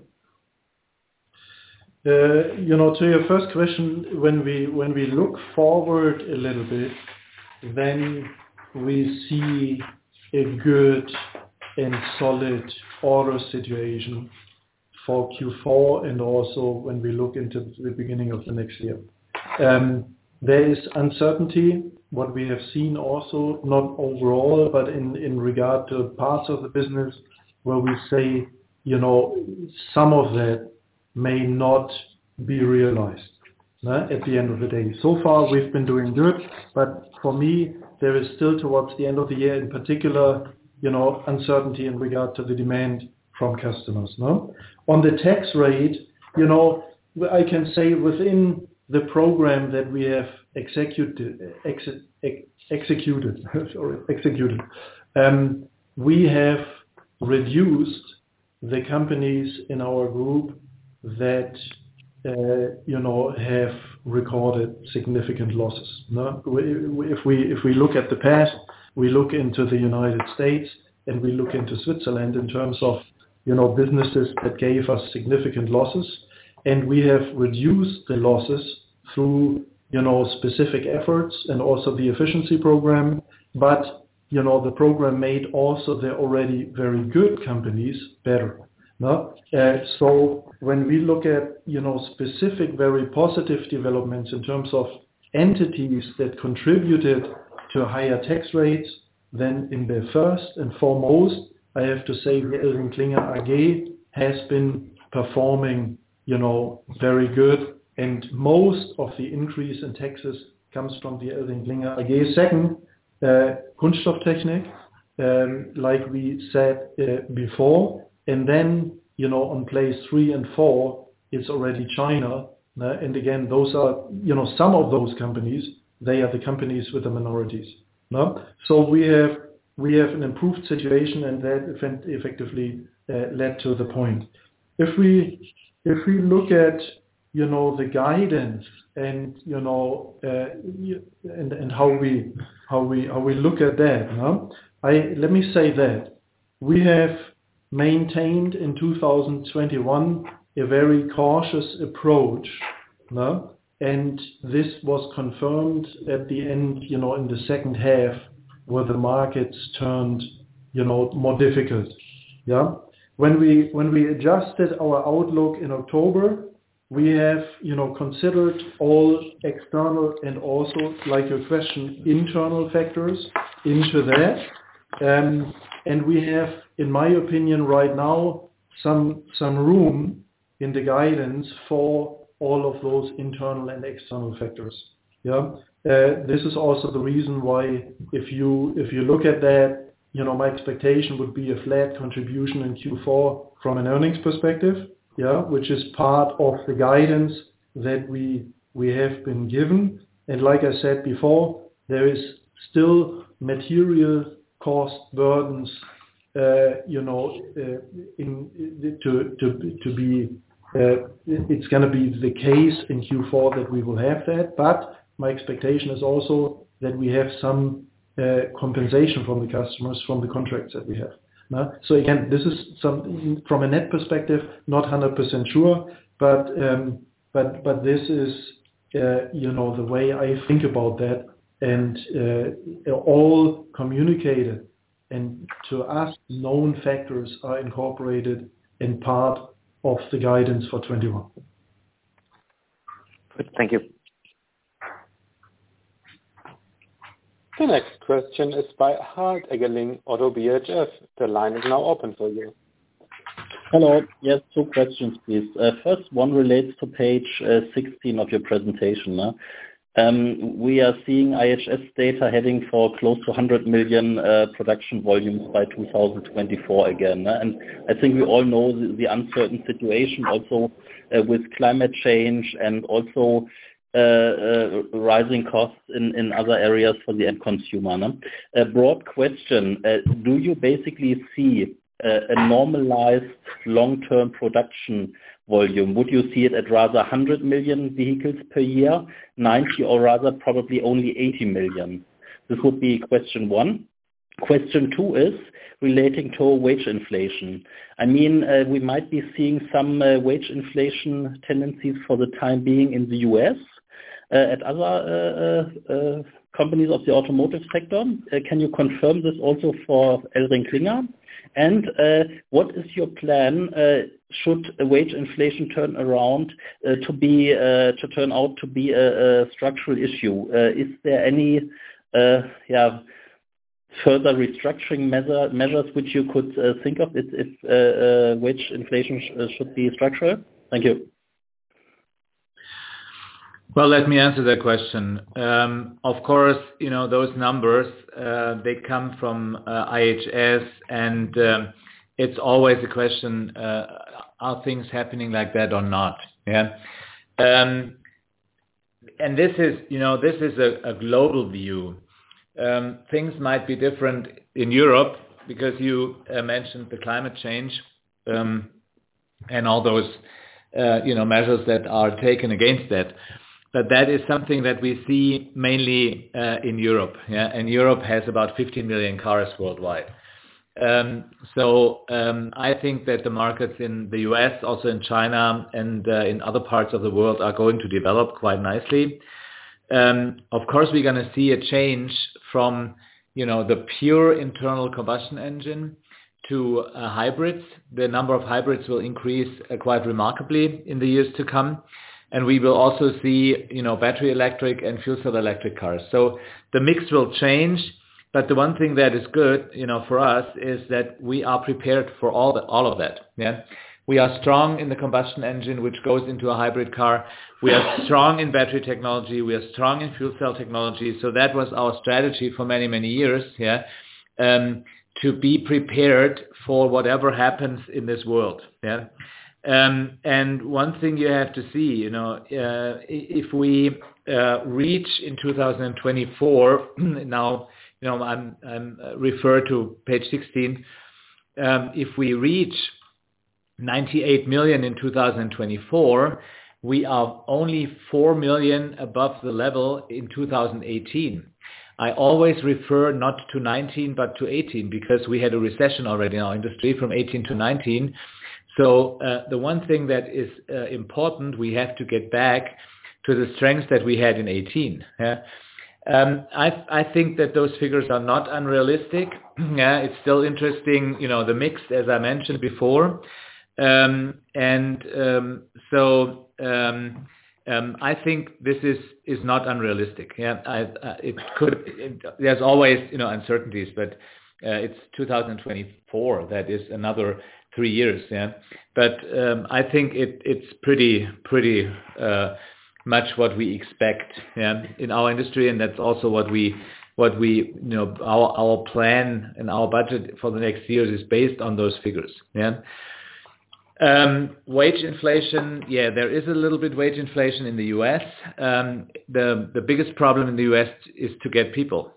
Uh, you know, to your first question, when we when we look forward a little bit, then we see a good and solid order situation for Q four, and also when we look into the beginning of the next year. Um, there is uncertainty, what we have seen also, not overall, but in, in regard to parts of the business where we say, you know, some of that may not be realized uh, at the end of the day. So far we've been doing good, but for me there is still towards the end of the year in particular, you know, uncertainty in regard to the demand from customers. No? On the tax rate, you know, I can say within the program that we have executed, ex, ex, executed, sorry, executed, um, we have reduced the companies in our group that uh, you know have recorded significant losses. No? If we if we look at the past, we look into the United States and we look into Switzerland in terms of you know businesses that gave us significant losses, and we have reduced the losses through you know specific efforts and also the efficiency program. But you know the program made also the already very good companies better. No? Uh, so when we look at you know specific very positive developments in terms of entities that contributed to higher tax rates, then in the first and foremost, I have to say the ElringKlinger A G has been performing you know very good, and most of the increase in taxes comes from the ElringKlinger A G. Second, uh, Kunststofftechnik, um, like we said uh, before. And then, you know, on place three and four, it's already China. Uh, and again, those are, you know, some of those companies, they are the companies with the minorities. No? So we have we have an improved situation, and that effectively uh, led to the point. If we if we look at you know, the guidance and, you know, uh, and, and how we how we how we look at that, no? I let me say that we have maintained in two thousand twenty-one a very cautious approach, no? And this was confirmed at the end, you know, in the second half, where the markets turned, you know, more difficult. Yeah. When we when we adjusted our outlook in October, we have, you know, considered all external and also, like your question, internal factors into that. Um, and we have, in my opinion, right now, some some room in the guidance for all of those internal and external factors. Yeah, uh, this is also the reason why, if you if you look at that, you know, my expectation would be a flat contribution in Q four from an earnings perspective. Yeah, which is part of the guidance that we we have been given. And like I said before, there is still material cost burdens, uh, you know, uh, in to to to be. Uh, it's going to be the case in Q four that we will have that, but my expectation is also that we have some uh, compensation from the customers from the contracts that we have. No? So again, this is some from a net perspective, not one hundred percent sure, but um, but but this is uh, you know, the way I think about that, and uh, all communicated and to us known factors are incorporated in part of the guidance for twenty-one. Good. Thank you. The next question is by Harald Eggeling, Oddo B H F. The line is now open for you. Hello. Yes, two questions, please. Uh, first one relates to page uh, sixteen of your presentation. Huh? Um, we are seeing I H S data heading for close to one hundred million uh, production volumes by two thousand twenty-four again. Huh? And I think we all know the, the uncertain situation also uh, with climate change and also uh, uh, rising costs in, in other areas for the end consumer. No? A broad question, uh, do you basically see uh, a normalized long-term production volume? Would you see it at rather one hundred million vehicles per year, ninety, or rather probably only eighty million? This would be question one. Question two is relating to wage inflation. I mean, uh, we might be seeing some uh, wage inflation tendencies for the time being in the U S, uh, at other uh, uh, companies of the automotive sector. Uh, can you confirm this also for ElringKlinger? And uh, what is your plan uh, should a wage inflation turn around uh, to be uh, to turn out to be a, a structural issue? Uh, is there any uh, yeah further restructuring measure, measures which you could uh, think of if, if uh, uh, wage inflation sh- uh, should be structural? Thank you. Well, let me answer that question. Um, of course, you know, those numbers, uh, they come from uh, I H S, and um, it's always a question, uh, are things happening like that or not? Yeah. Um, and this is, you know, this is a, a global view. Um, things might be different in Europe because you uh, mentioned the climate change um, and all those, uh, you know, measures that are taken against that. But that is something that we see mainly uh, in Europe. Yeah? And Europe has about fifteen million cars worldwide. Um, so um, I think that the markets in the U S, also in China and uh, in other parts of the world are going to develop quite nicely. Um, of course, we're going to see a change from, you know, the pure internal combustion engine to uh, hybrids. The number of hybrids will increase uh, quite remarkably in the years to come. And we will also see, you know, battery electric and fuel cell electric cars. So the mix will change. But the one thing that is good, you know, for us is that we are prepared for all the, all of that. Yeah, we are strong in the combustion engine, which goes into a hybrid car. We are strong in battery technology. We are strong in fuel cell technology. So that was our strategy for many, many years. Yeah, um, to be prepared for whatever happens in this world. Yeah. Um, and one thing you have to see, you know, uh, if we uh, reach in two thousand twenty-four, now, you know, I'm, I'm referred to page sixteen, um, if we reach ninety-eight million in two thousand twenty-four, we are only four million above the level in two thousand eighteen. I always refer not to nineteen but to eighteen because we had a recession already in our industry from eighteen to nineteen. So uh, the one thing that is uh, important, we have to get back to the strengths that we had in eighteen. Yeah? Um, I, I think that those figures are not unrealistic. Yeah, it's still interesting, you know, the mix, as I mentioned before. Um, and um, so um, um, I think this is, is not unrealistic. Yeah, I, I, it could. It, there's always, you know, uncertainties, but uh, it's two thousand twenty-four. That is another three years. Yeah, but um, I think it, it's pretty pretty uh, much what we expect. Yeah, in our industry, and that's also what we. What we, you know, our our plan and our budget for the next years is based on those figures. Yeah. Um, wage inflation, yeah, there is a little bit wage inflation in the U S. Um, the the biggest problem in the U S is to get people.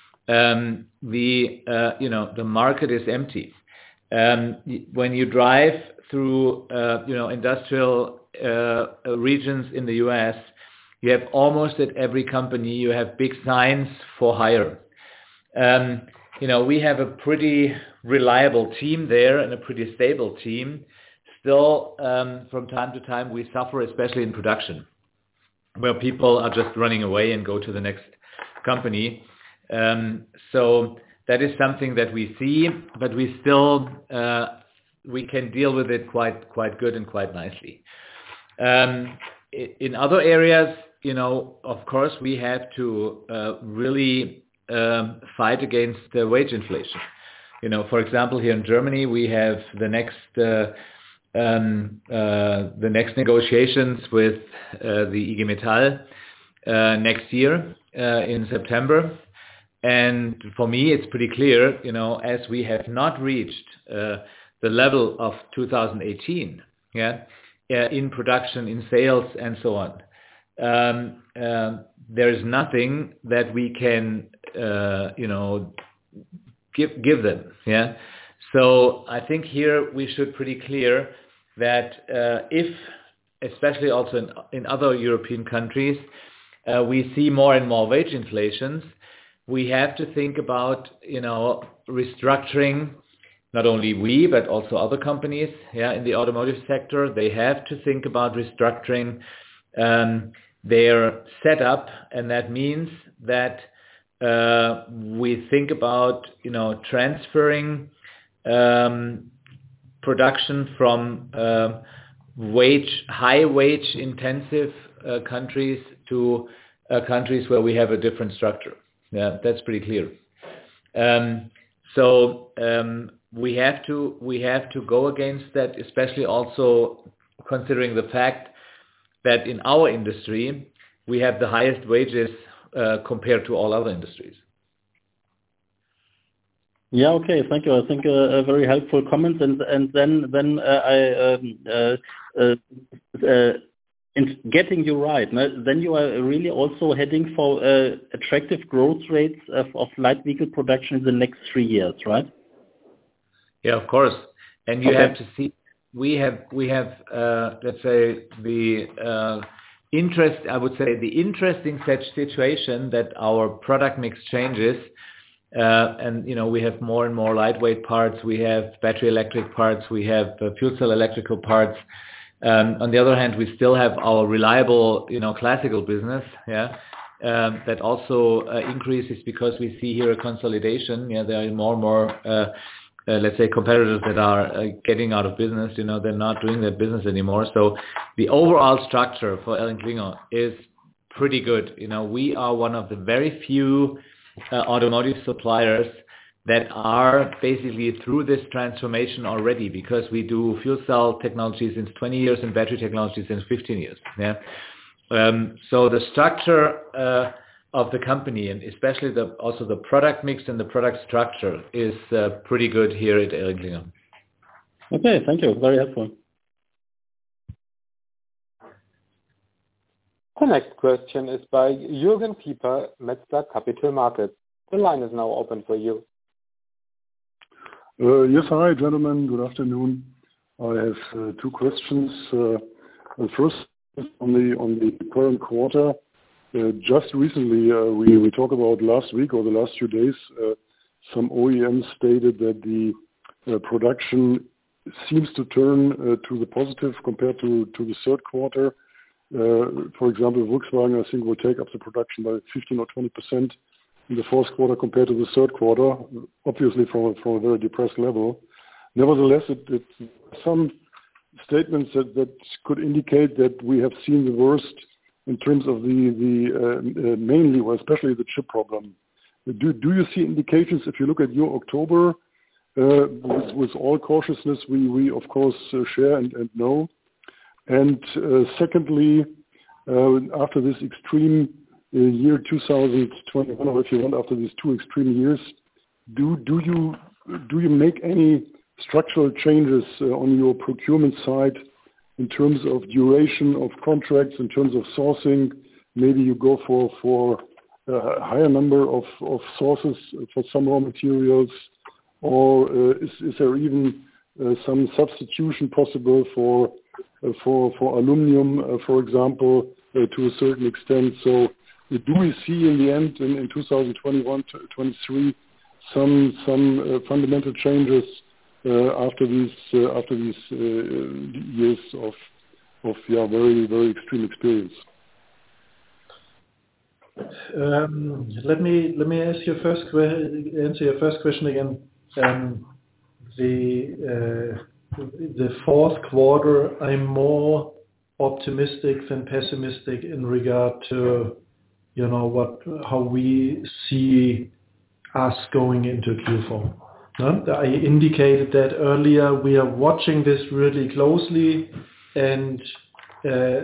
Um, the uh, you know the market is empty. Um, when you drive through uh, you know industrial uh, regions in the U S, you have almost at every company you have big signs for hire. Um, you know we have a pretty reliable team there and a pretty stable team. Still, um, from time to time, we suffer, especially in production, where people are just running away and go to the next company. Um, so that is something that we see, but we still uh, we can deal with it quite quite good and quite nicely. Um, in other areas, you know, of course, we have to uh, really um, fight against the wage inflation. You know, for example, here in Germany, we have the next. Uh, Um, uh, the next negotiations with uh, the I G Metall uh, next year uh, in September, and for me it's pretty clear, you know, as we have not reached uh, the level of two thousand eighteen, yeah, uh, in production, in sales, and so on. Um, uh, there is nothing that we can, uh, you know, give give them, yeah. So I think here we should pretty clear that uh, if, especially also in, in other European countries, uh, we see more and more wage inflations, we have to think about, you know, restructuring. Not only we, but also other companies, yeah, in the automotive sector. They have to think about restructuring um, their setup, and that means that uh, we think about, you know, transferring Um, production from uh, wage, high wage intensive uh, countries to uh, countries where we have a different structure. Yeah, that's pretty clear. Um, so um, we have to we have to go against that, especially also considering the fact that in our industry we have the highest wages uh, compared to all other industries. Yeah, okay, thank you. I think uh, a very helpful comment. And and then then uh, I um, uh, uh, uh, in getting you right, no? Then you are really also heading for uh, attractive growth rates of, of light vehicle production in the next three years, right? Yeah, of course. And you okay. have to see we have we have uh, let's say the uh, interest. I would say the interesting such situation that our product mix changes. Uh, and, you know, we have more and more lightweight parts. We have battery electric parts. We have uh, fuel cell electrical parts. Um, on the other hand, we still have our reliable, you know, classical business, yeah, um, that also uh, increases because we see here a consolidation. Yeah, there are more and more, uh, uh, let's say, competitors that are uh, getting out of business. You know, they're not doing that business anymore. So the overall structure for ElringKlinger is pretty good. You know, we are one of the very few Uh, automotive suppliers that are basically through this transformation already, because we do fuel cell technology since twenty years and battery technology since fifteen years. Yeah. Um, so the structure uh, of the company, and especially the also the product mix and the product structure, is uh, pretty good here at ElringKlinger. Okay, thank you. Very helpful. The next question is by Jürgen Pieper, Metzler Capital Markets. The line is now open for you. Uh, yes, hi, gentlemen. Good afternoon. I have uh, two questions. Uh, the first on the on the current quarter. Uh, just recently, uh, we we talked about last week or the last few days. Uh, some O E Ms stated that the uh, production seems to turn uh, to the positive compared to to the third quarter. Uh, for example, Volkswagen, I think, will take up the production by fifteen or twenty percent in the fourth quarter compared to the third quarter, obviously from, from a very depressed level. Nevertheless, it, it some statements that, that could indicate that we have seen the worst in terms of the, the uh, uh, mainly, or especially the chip problem. Do, do you see indications, if you look at your October, uh, with, with all cautiousness we, we of course uh, share and, and know? And uh, secondly, uh, after this extreme uh, year two thousand twenty-one, or if you want, after these two extreme years, do do you do you make any structural changes uh, on your procurement side in terms of duration of contracts, in terms of sourcing? Maybe you go for for a higher number of, of sources for some raw materials, or uh, is, is there even uh, some substitution possible for uh, for for aluminum, uh, for example, uh, to a certain extent? So uh, do we see in the end, in, in two thousand twenty-one to twenty-three, some some uh, fundamental changes uh, after these uh, after these uh, years of of yeah very very extreme experience? Um, let me let me ask your first que- answer your first question again. Um, the uh, the fourth quarter, I'm more optimistic than pessimistic in regard to, you know, what how we see us going into Q four. No? I indicated that earlier. We are watching this really closely, and uh,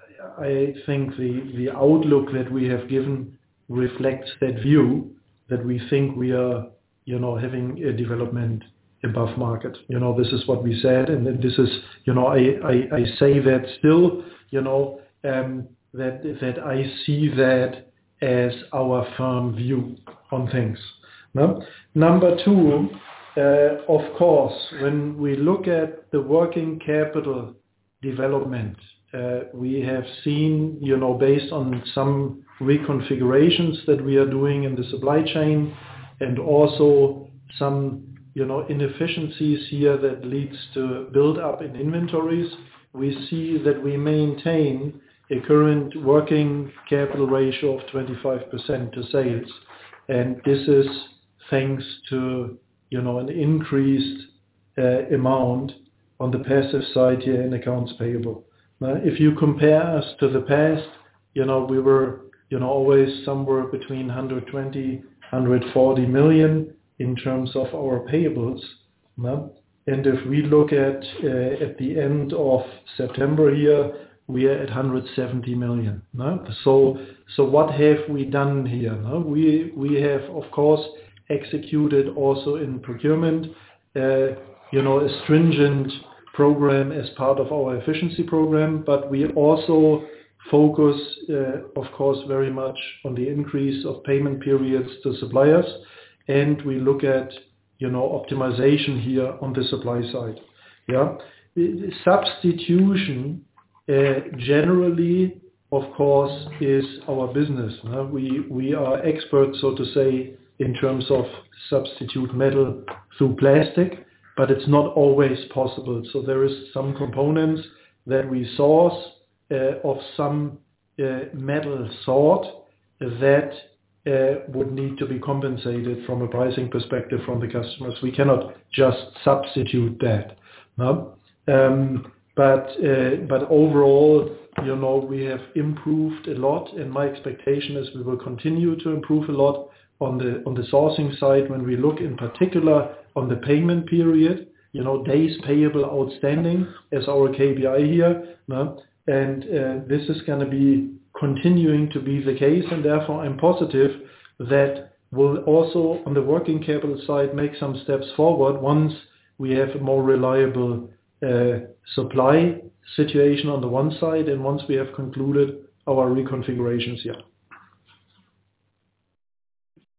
I think the, the outlook that we have given reflects that view, that we think we are, you know, having a development above market. You know, this is what we said, and this is, you know, I, I, I say that still, you know, um, that that I see that as our firm view on things. No? Number two, uh, of course, when we look at the working capital development, Uh, we have seen, you know, based on some reconfigurations that we are doing in the supply chain, and also some, you know, inefficiencies here that leads to build up in inventories, we see that we maintain a current working capital ratio of twenty-five percent to sales. And this is thanks to, you know, an increased uh, amount on the passive side here in accounts payable. Uh, if you compare us to the past, you know, we were, you know, always somewhere between one hundred twenty, one hundred forty million in terms of our payables. No? And if we look at uh, at the end of September here, we are at one hundred seventy million. No? So, so what have we done here? No? We we have, of course, executed also in procurement, uh, you know, a stringent program as part of our efficiency program, but we also focus, uh, of course, very much on the increase of payment periods to suppliers, and we look at, you know, optimization here on the supply side. Yeah, the substitution uh, generally, of course, is our business. Uh, we we are experts, so to say, in terms of substitute metal through plastic, but it's not always possible. So there is some components that we source uh, of some uh, metal sort that uh, would need to be compensated from a pricing perspective from the customers. We cannot just substitute that. No? Um, but uh, but overall, you know, we have improved a lot, and my expectation is we will continue to improve a lot on the on the sourcing side when we look in particular on the payment period, you know, days payable outstanding as our K P I here, no? and uh, this is going to be continuing to be the case, and therefore I'm positive that we'll also on the working capital side make some steps forward once we have a more reliable uh, supply situation on the one side, and once we have concluded our reconfigurations here.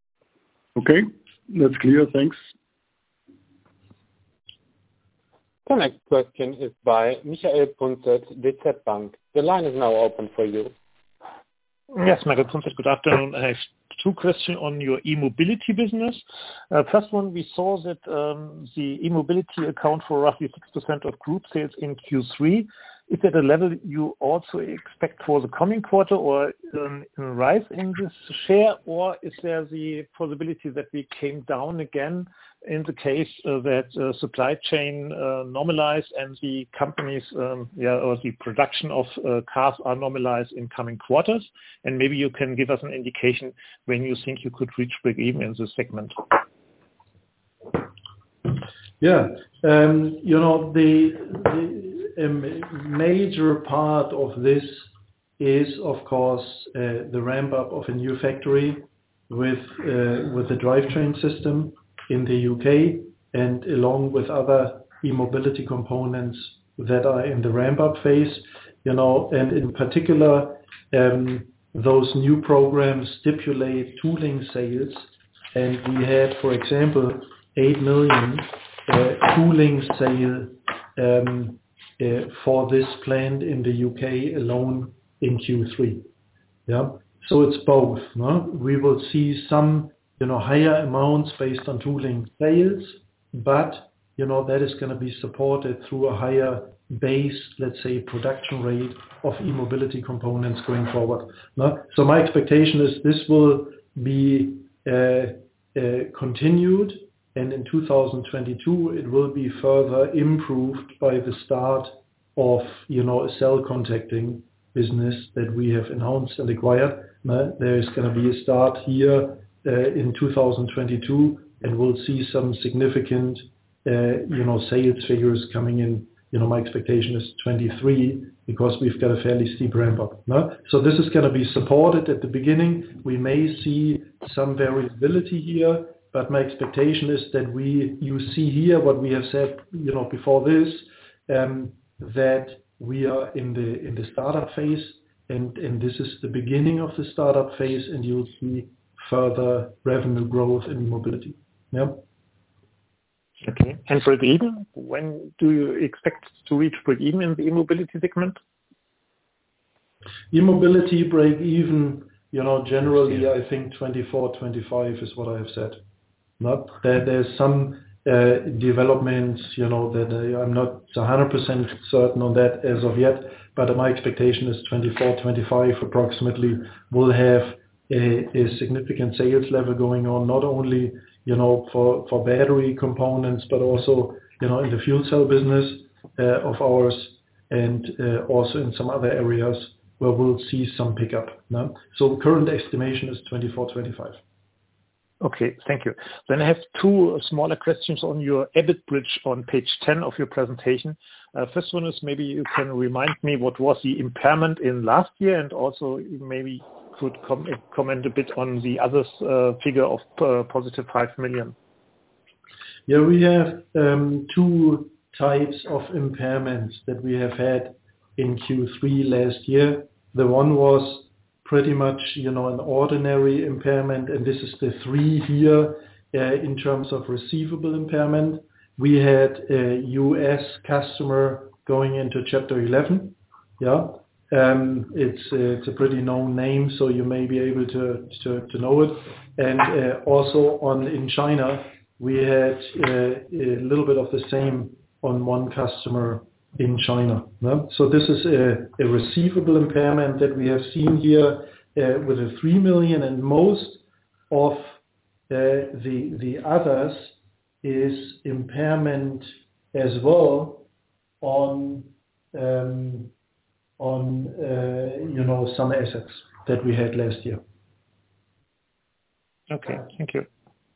Okay, that's clear. Thanks. The next question is by Michael Punzet, D Z Bank. The line is now open for you. Yes, Michael Punzet, good afternoon. I have two questions on your e-mobility business. Uh, first one, we saw that um, the e-mobility account for roughly six percent of group sales in Q three. Is that a level you also expect for the coming quarter, or um, a rise in this share, or is there the possibility that we came down again in the case uh, that uh, supply chain uh, normalize and the companies, um, yeah, or the production of uh, cars are normalized in coming quarters? And maybe you can give us an indication when you think you could reach break even in this segment. Yeah, um, you know, the, the a major part of this is, of course, uh, the ramp up of a new factory with uh, with the drivetrain system in the U K, and along with other e-mobility components that are in the ramp up phase. You know, and in particular, um, those new programs stipulate tooling sales, and we had, for example, eight million uh, tooling sale um, Uh, for this plant in the U K alone in Q three. Yeah, so it's both. No? We will see some, you know, higher amounts based on tooling sales, but you know that is going to be supported through a higher base, let's say, production rate of e-mobility components going forward. No? So my expectation is this will be uh, uh, continued. And in two thousand twenty-two, it will be further improved by the start of, you know, a cell contacting business that we have announced and acquired. There is going to be a start here uh, in two thousand twenty-two, and we'll see some significant, uh, you know, sales figures coming in. You know, my expectation is twenty-three, because we've got a fairly steep ramp up. No? So this is going to be supported at the beginning. We may see some variability here, but my expectation is that we, you see here what we have said, you know, before this, um, that we are in the in the startup phase, and, and this is the beginning of the startup phase, and you'll see further revenue growth in mobility. Yeah. Okay. And break even, when do you expect to reach break even in the e-mobility segment? E-mobility break even, you know, generally I think twenty-four, twenty-five is what I have said. Not that there's some uh, developments, you know, that I, I'm not one hundred percent certain on that as of yet, but my expectation is twenty-four, twenty-five approximately will have a, a significant sales level going on, not only, you know, for, for battery components, but also, you know, in the fuel cell business uh, of ours, and uh, also in some other areas where we'll see some pickup. No? So current estimation is twenty-four, twenty-five. Okay, thank you. Then I have two smaller questions on your EBIT bridge on page ten of your presentation. Uh, first one is, maybe you can remind me what was the impairment in last year, and also maybe could com- comment a bit on the other uh, figure of uh, positive five million. Yeah, we have um, two types of impairments that we have had in Q three last year. The one was pretty much, you know, an ordinary impairment, and this is the three here uh, in terms of receivable impairment. We had a U S customer going into Chapter eleven. Yeah, um, it's uh, it's a pretty known name, so you may be able to to, to know it. And uh, also on in China, we had uh, a little bit of the same on one customer in China. No? So this is a, a receivable impairment that we have seen here uh, with a three million, and most of uh, the the others is impairment as well on um, on uh, you know some assets that we had last year. Okay, thank you.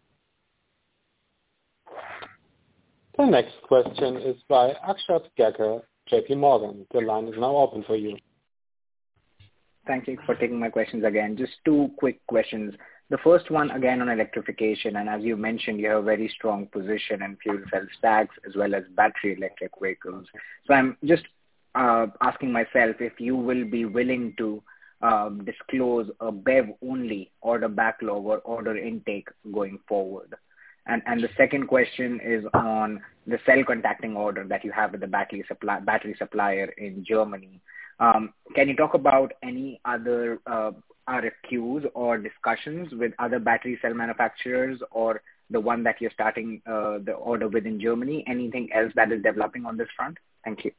The next question is by Akshat Gacker, J P Morgan. The line is now open for you. Thank you for taking my questions again. Just two quick questions. The first one, again, on electrification, and as you mentioned, you have a very strong position in fuel cell stacks as well as battery electric vehicles. So I'm just uh, asking myself if you will be willing to um, disclose a B E V-only order backlog or order intake going forward. And and the second question is on the cell contacting order that you have with the battery supply battery supplier in Germany. Um, can you talk about any other uh, R F Qs or discussions with other battery cell manufacturers, or the one that you're starting uh, the order with in Germany? Anything else that is developing on this front? Thank you.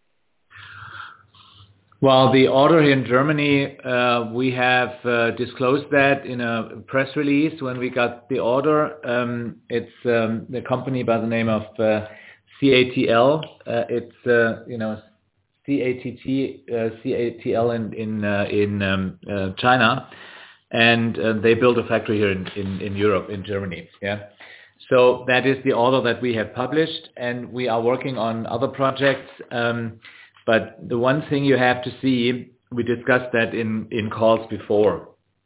Well, the order here in Germany, uh, we have uh, disclosed that in a press release when we got the order. Um, it's um, the company by the name of uh, C A T L. Uh, it's uh, you know C A T T uh, C A T L in in uh, in um, uh, China, and uh, they built a factory here in, in in Europe, in Germany. Yeah. So that is the order that we have published, and we are working on other projects. Um, But the one thing you have to see, we discussed that in, in calls before.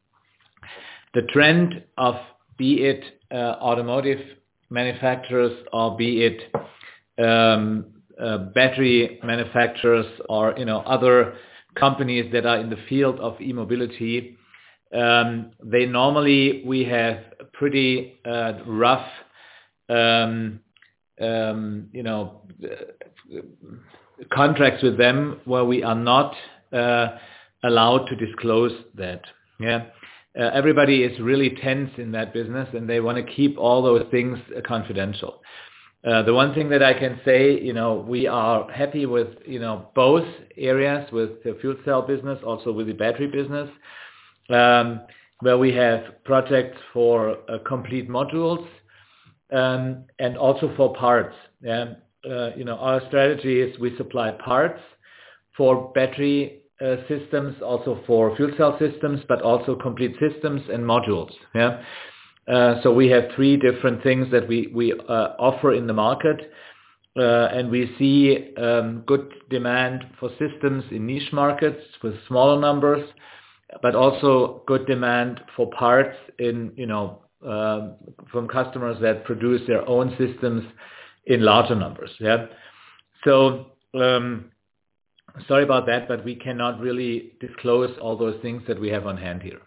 The trend of, be it uh, automotive manufacturers or be it um, uh, battery manufacturers or, you know, other companies that are in the field of e-mobility, um, they normally, we have pretty uh, rough, um, um, you know, uh, contracts with them where we are not uh, allowed to disclose that. Yeah, uh, everybody is really tense in that business, and they want to keep all those things uh, confidential. Uh, the one thing that I can say, you know, we are happy with, you know, both areas, with the fuel cell business, also with the battery business, um, where we have projects for uh, complete modules um, and also for parts. Yeah. Uh, you know, our strategy is we supply parts for battery uh, systems, also for fuel cell systems, but also complete systems and modules. Yeah. Uh, so we have three different things that we we uh, offer in the market, uh, and we see um, good demand for systems in niche markets with smaller numbers, but also good demand for parts in, you know, uh, from customers that produce their own systems in larger numbers. Yeah. So um, sorry about that, but we cannot really disclose all those things that we have on hand here.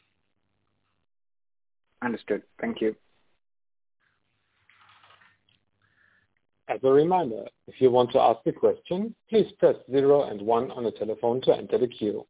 Understood. Thank you. As a reminder, if you want to ask a question, please press zero and one on the telephone to enter the queue.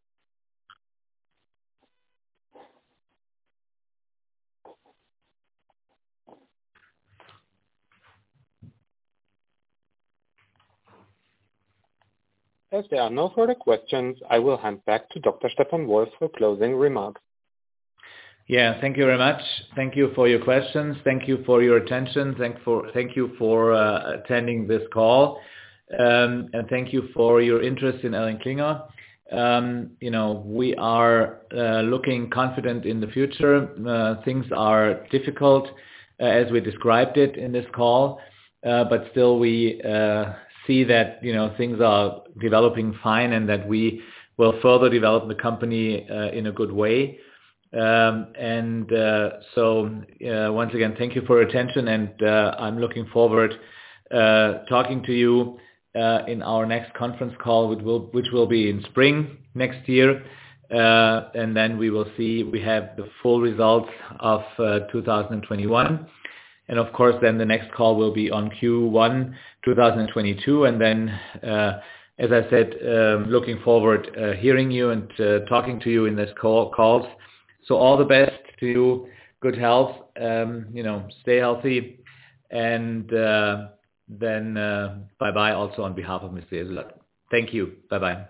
As there are no further questions, I will hand back to Doctor Stefan Wolf for closing remarks. Yeah, thank you very much. Thank you for your questions. Thank you for your attention. Thank for thank you for uh, attending this call, um, and thank you for your interest in ElringKlinger. Um, you know, we are uh, looking confident in the future. Uh, things are difficult, uh, as we described it in this call, uh, but still we uh, see that, you know, things are developing fine, and that we will further develop the company uh, in a good way. Um, and uh, so uh, once again, thank you for your attention, and uh, I'm looking forward uh, talking to you uh, in our next conference call, which will, which will be in spring next year. Uh, and then we will see, we have the full results of uh, two thousand twenty-one. And of course, then the next call will be on Q one two thousand twenty-two. And then, uh, as I said, um, looking forward uh, hearing you and uh, talking to you in this call calls. So all the best to you. Good health. Um, you know, stay healthy. And uh, then uh, bye-bye also on behalf of Mister Eselert. Thank you. Bye-bye.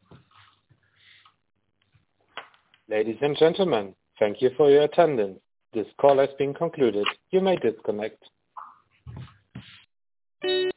Ladies and gentlemen, thank you for your attendance. This call has been concluded. You may disconnect.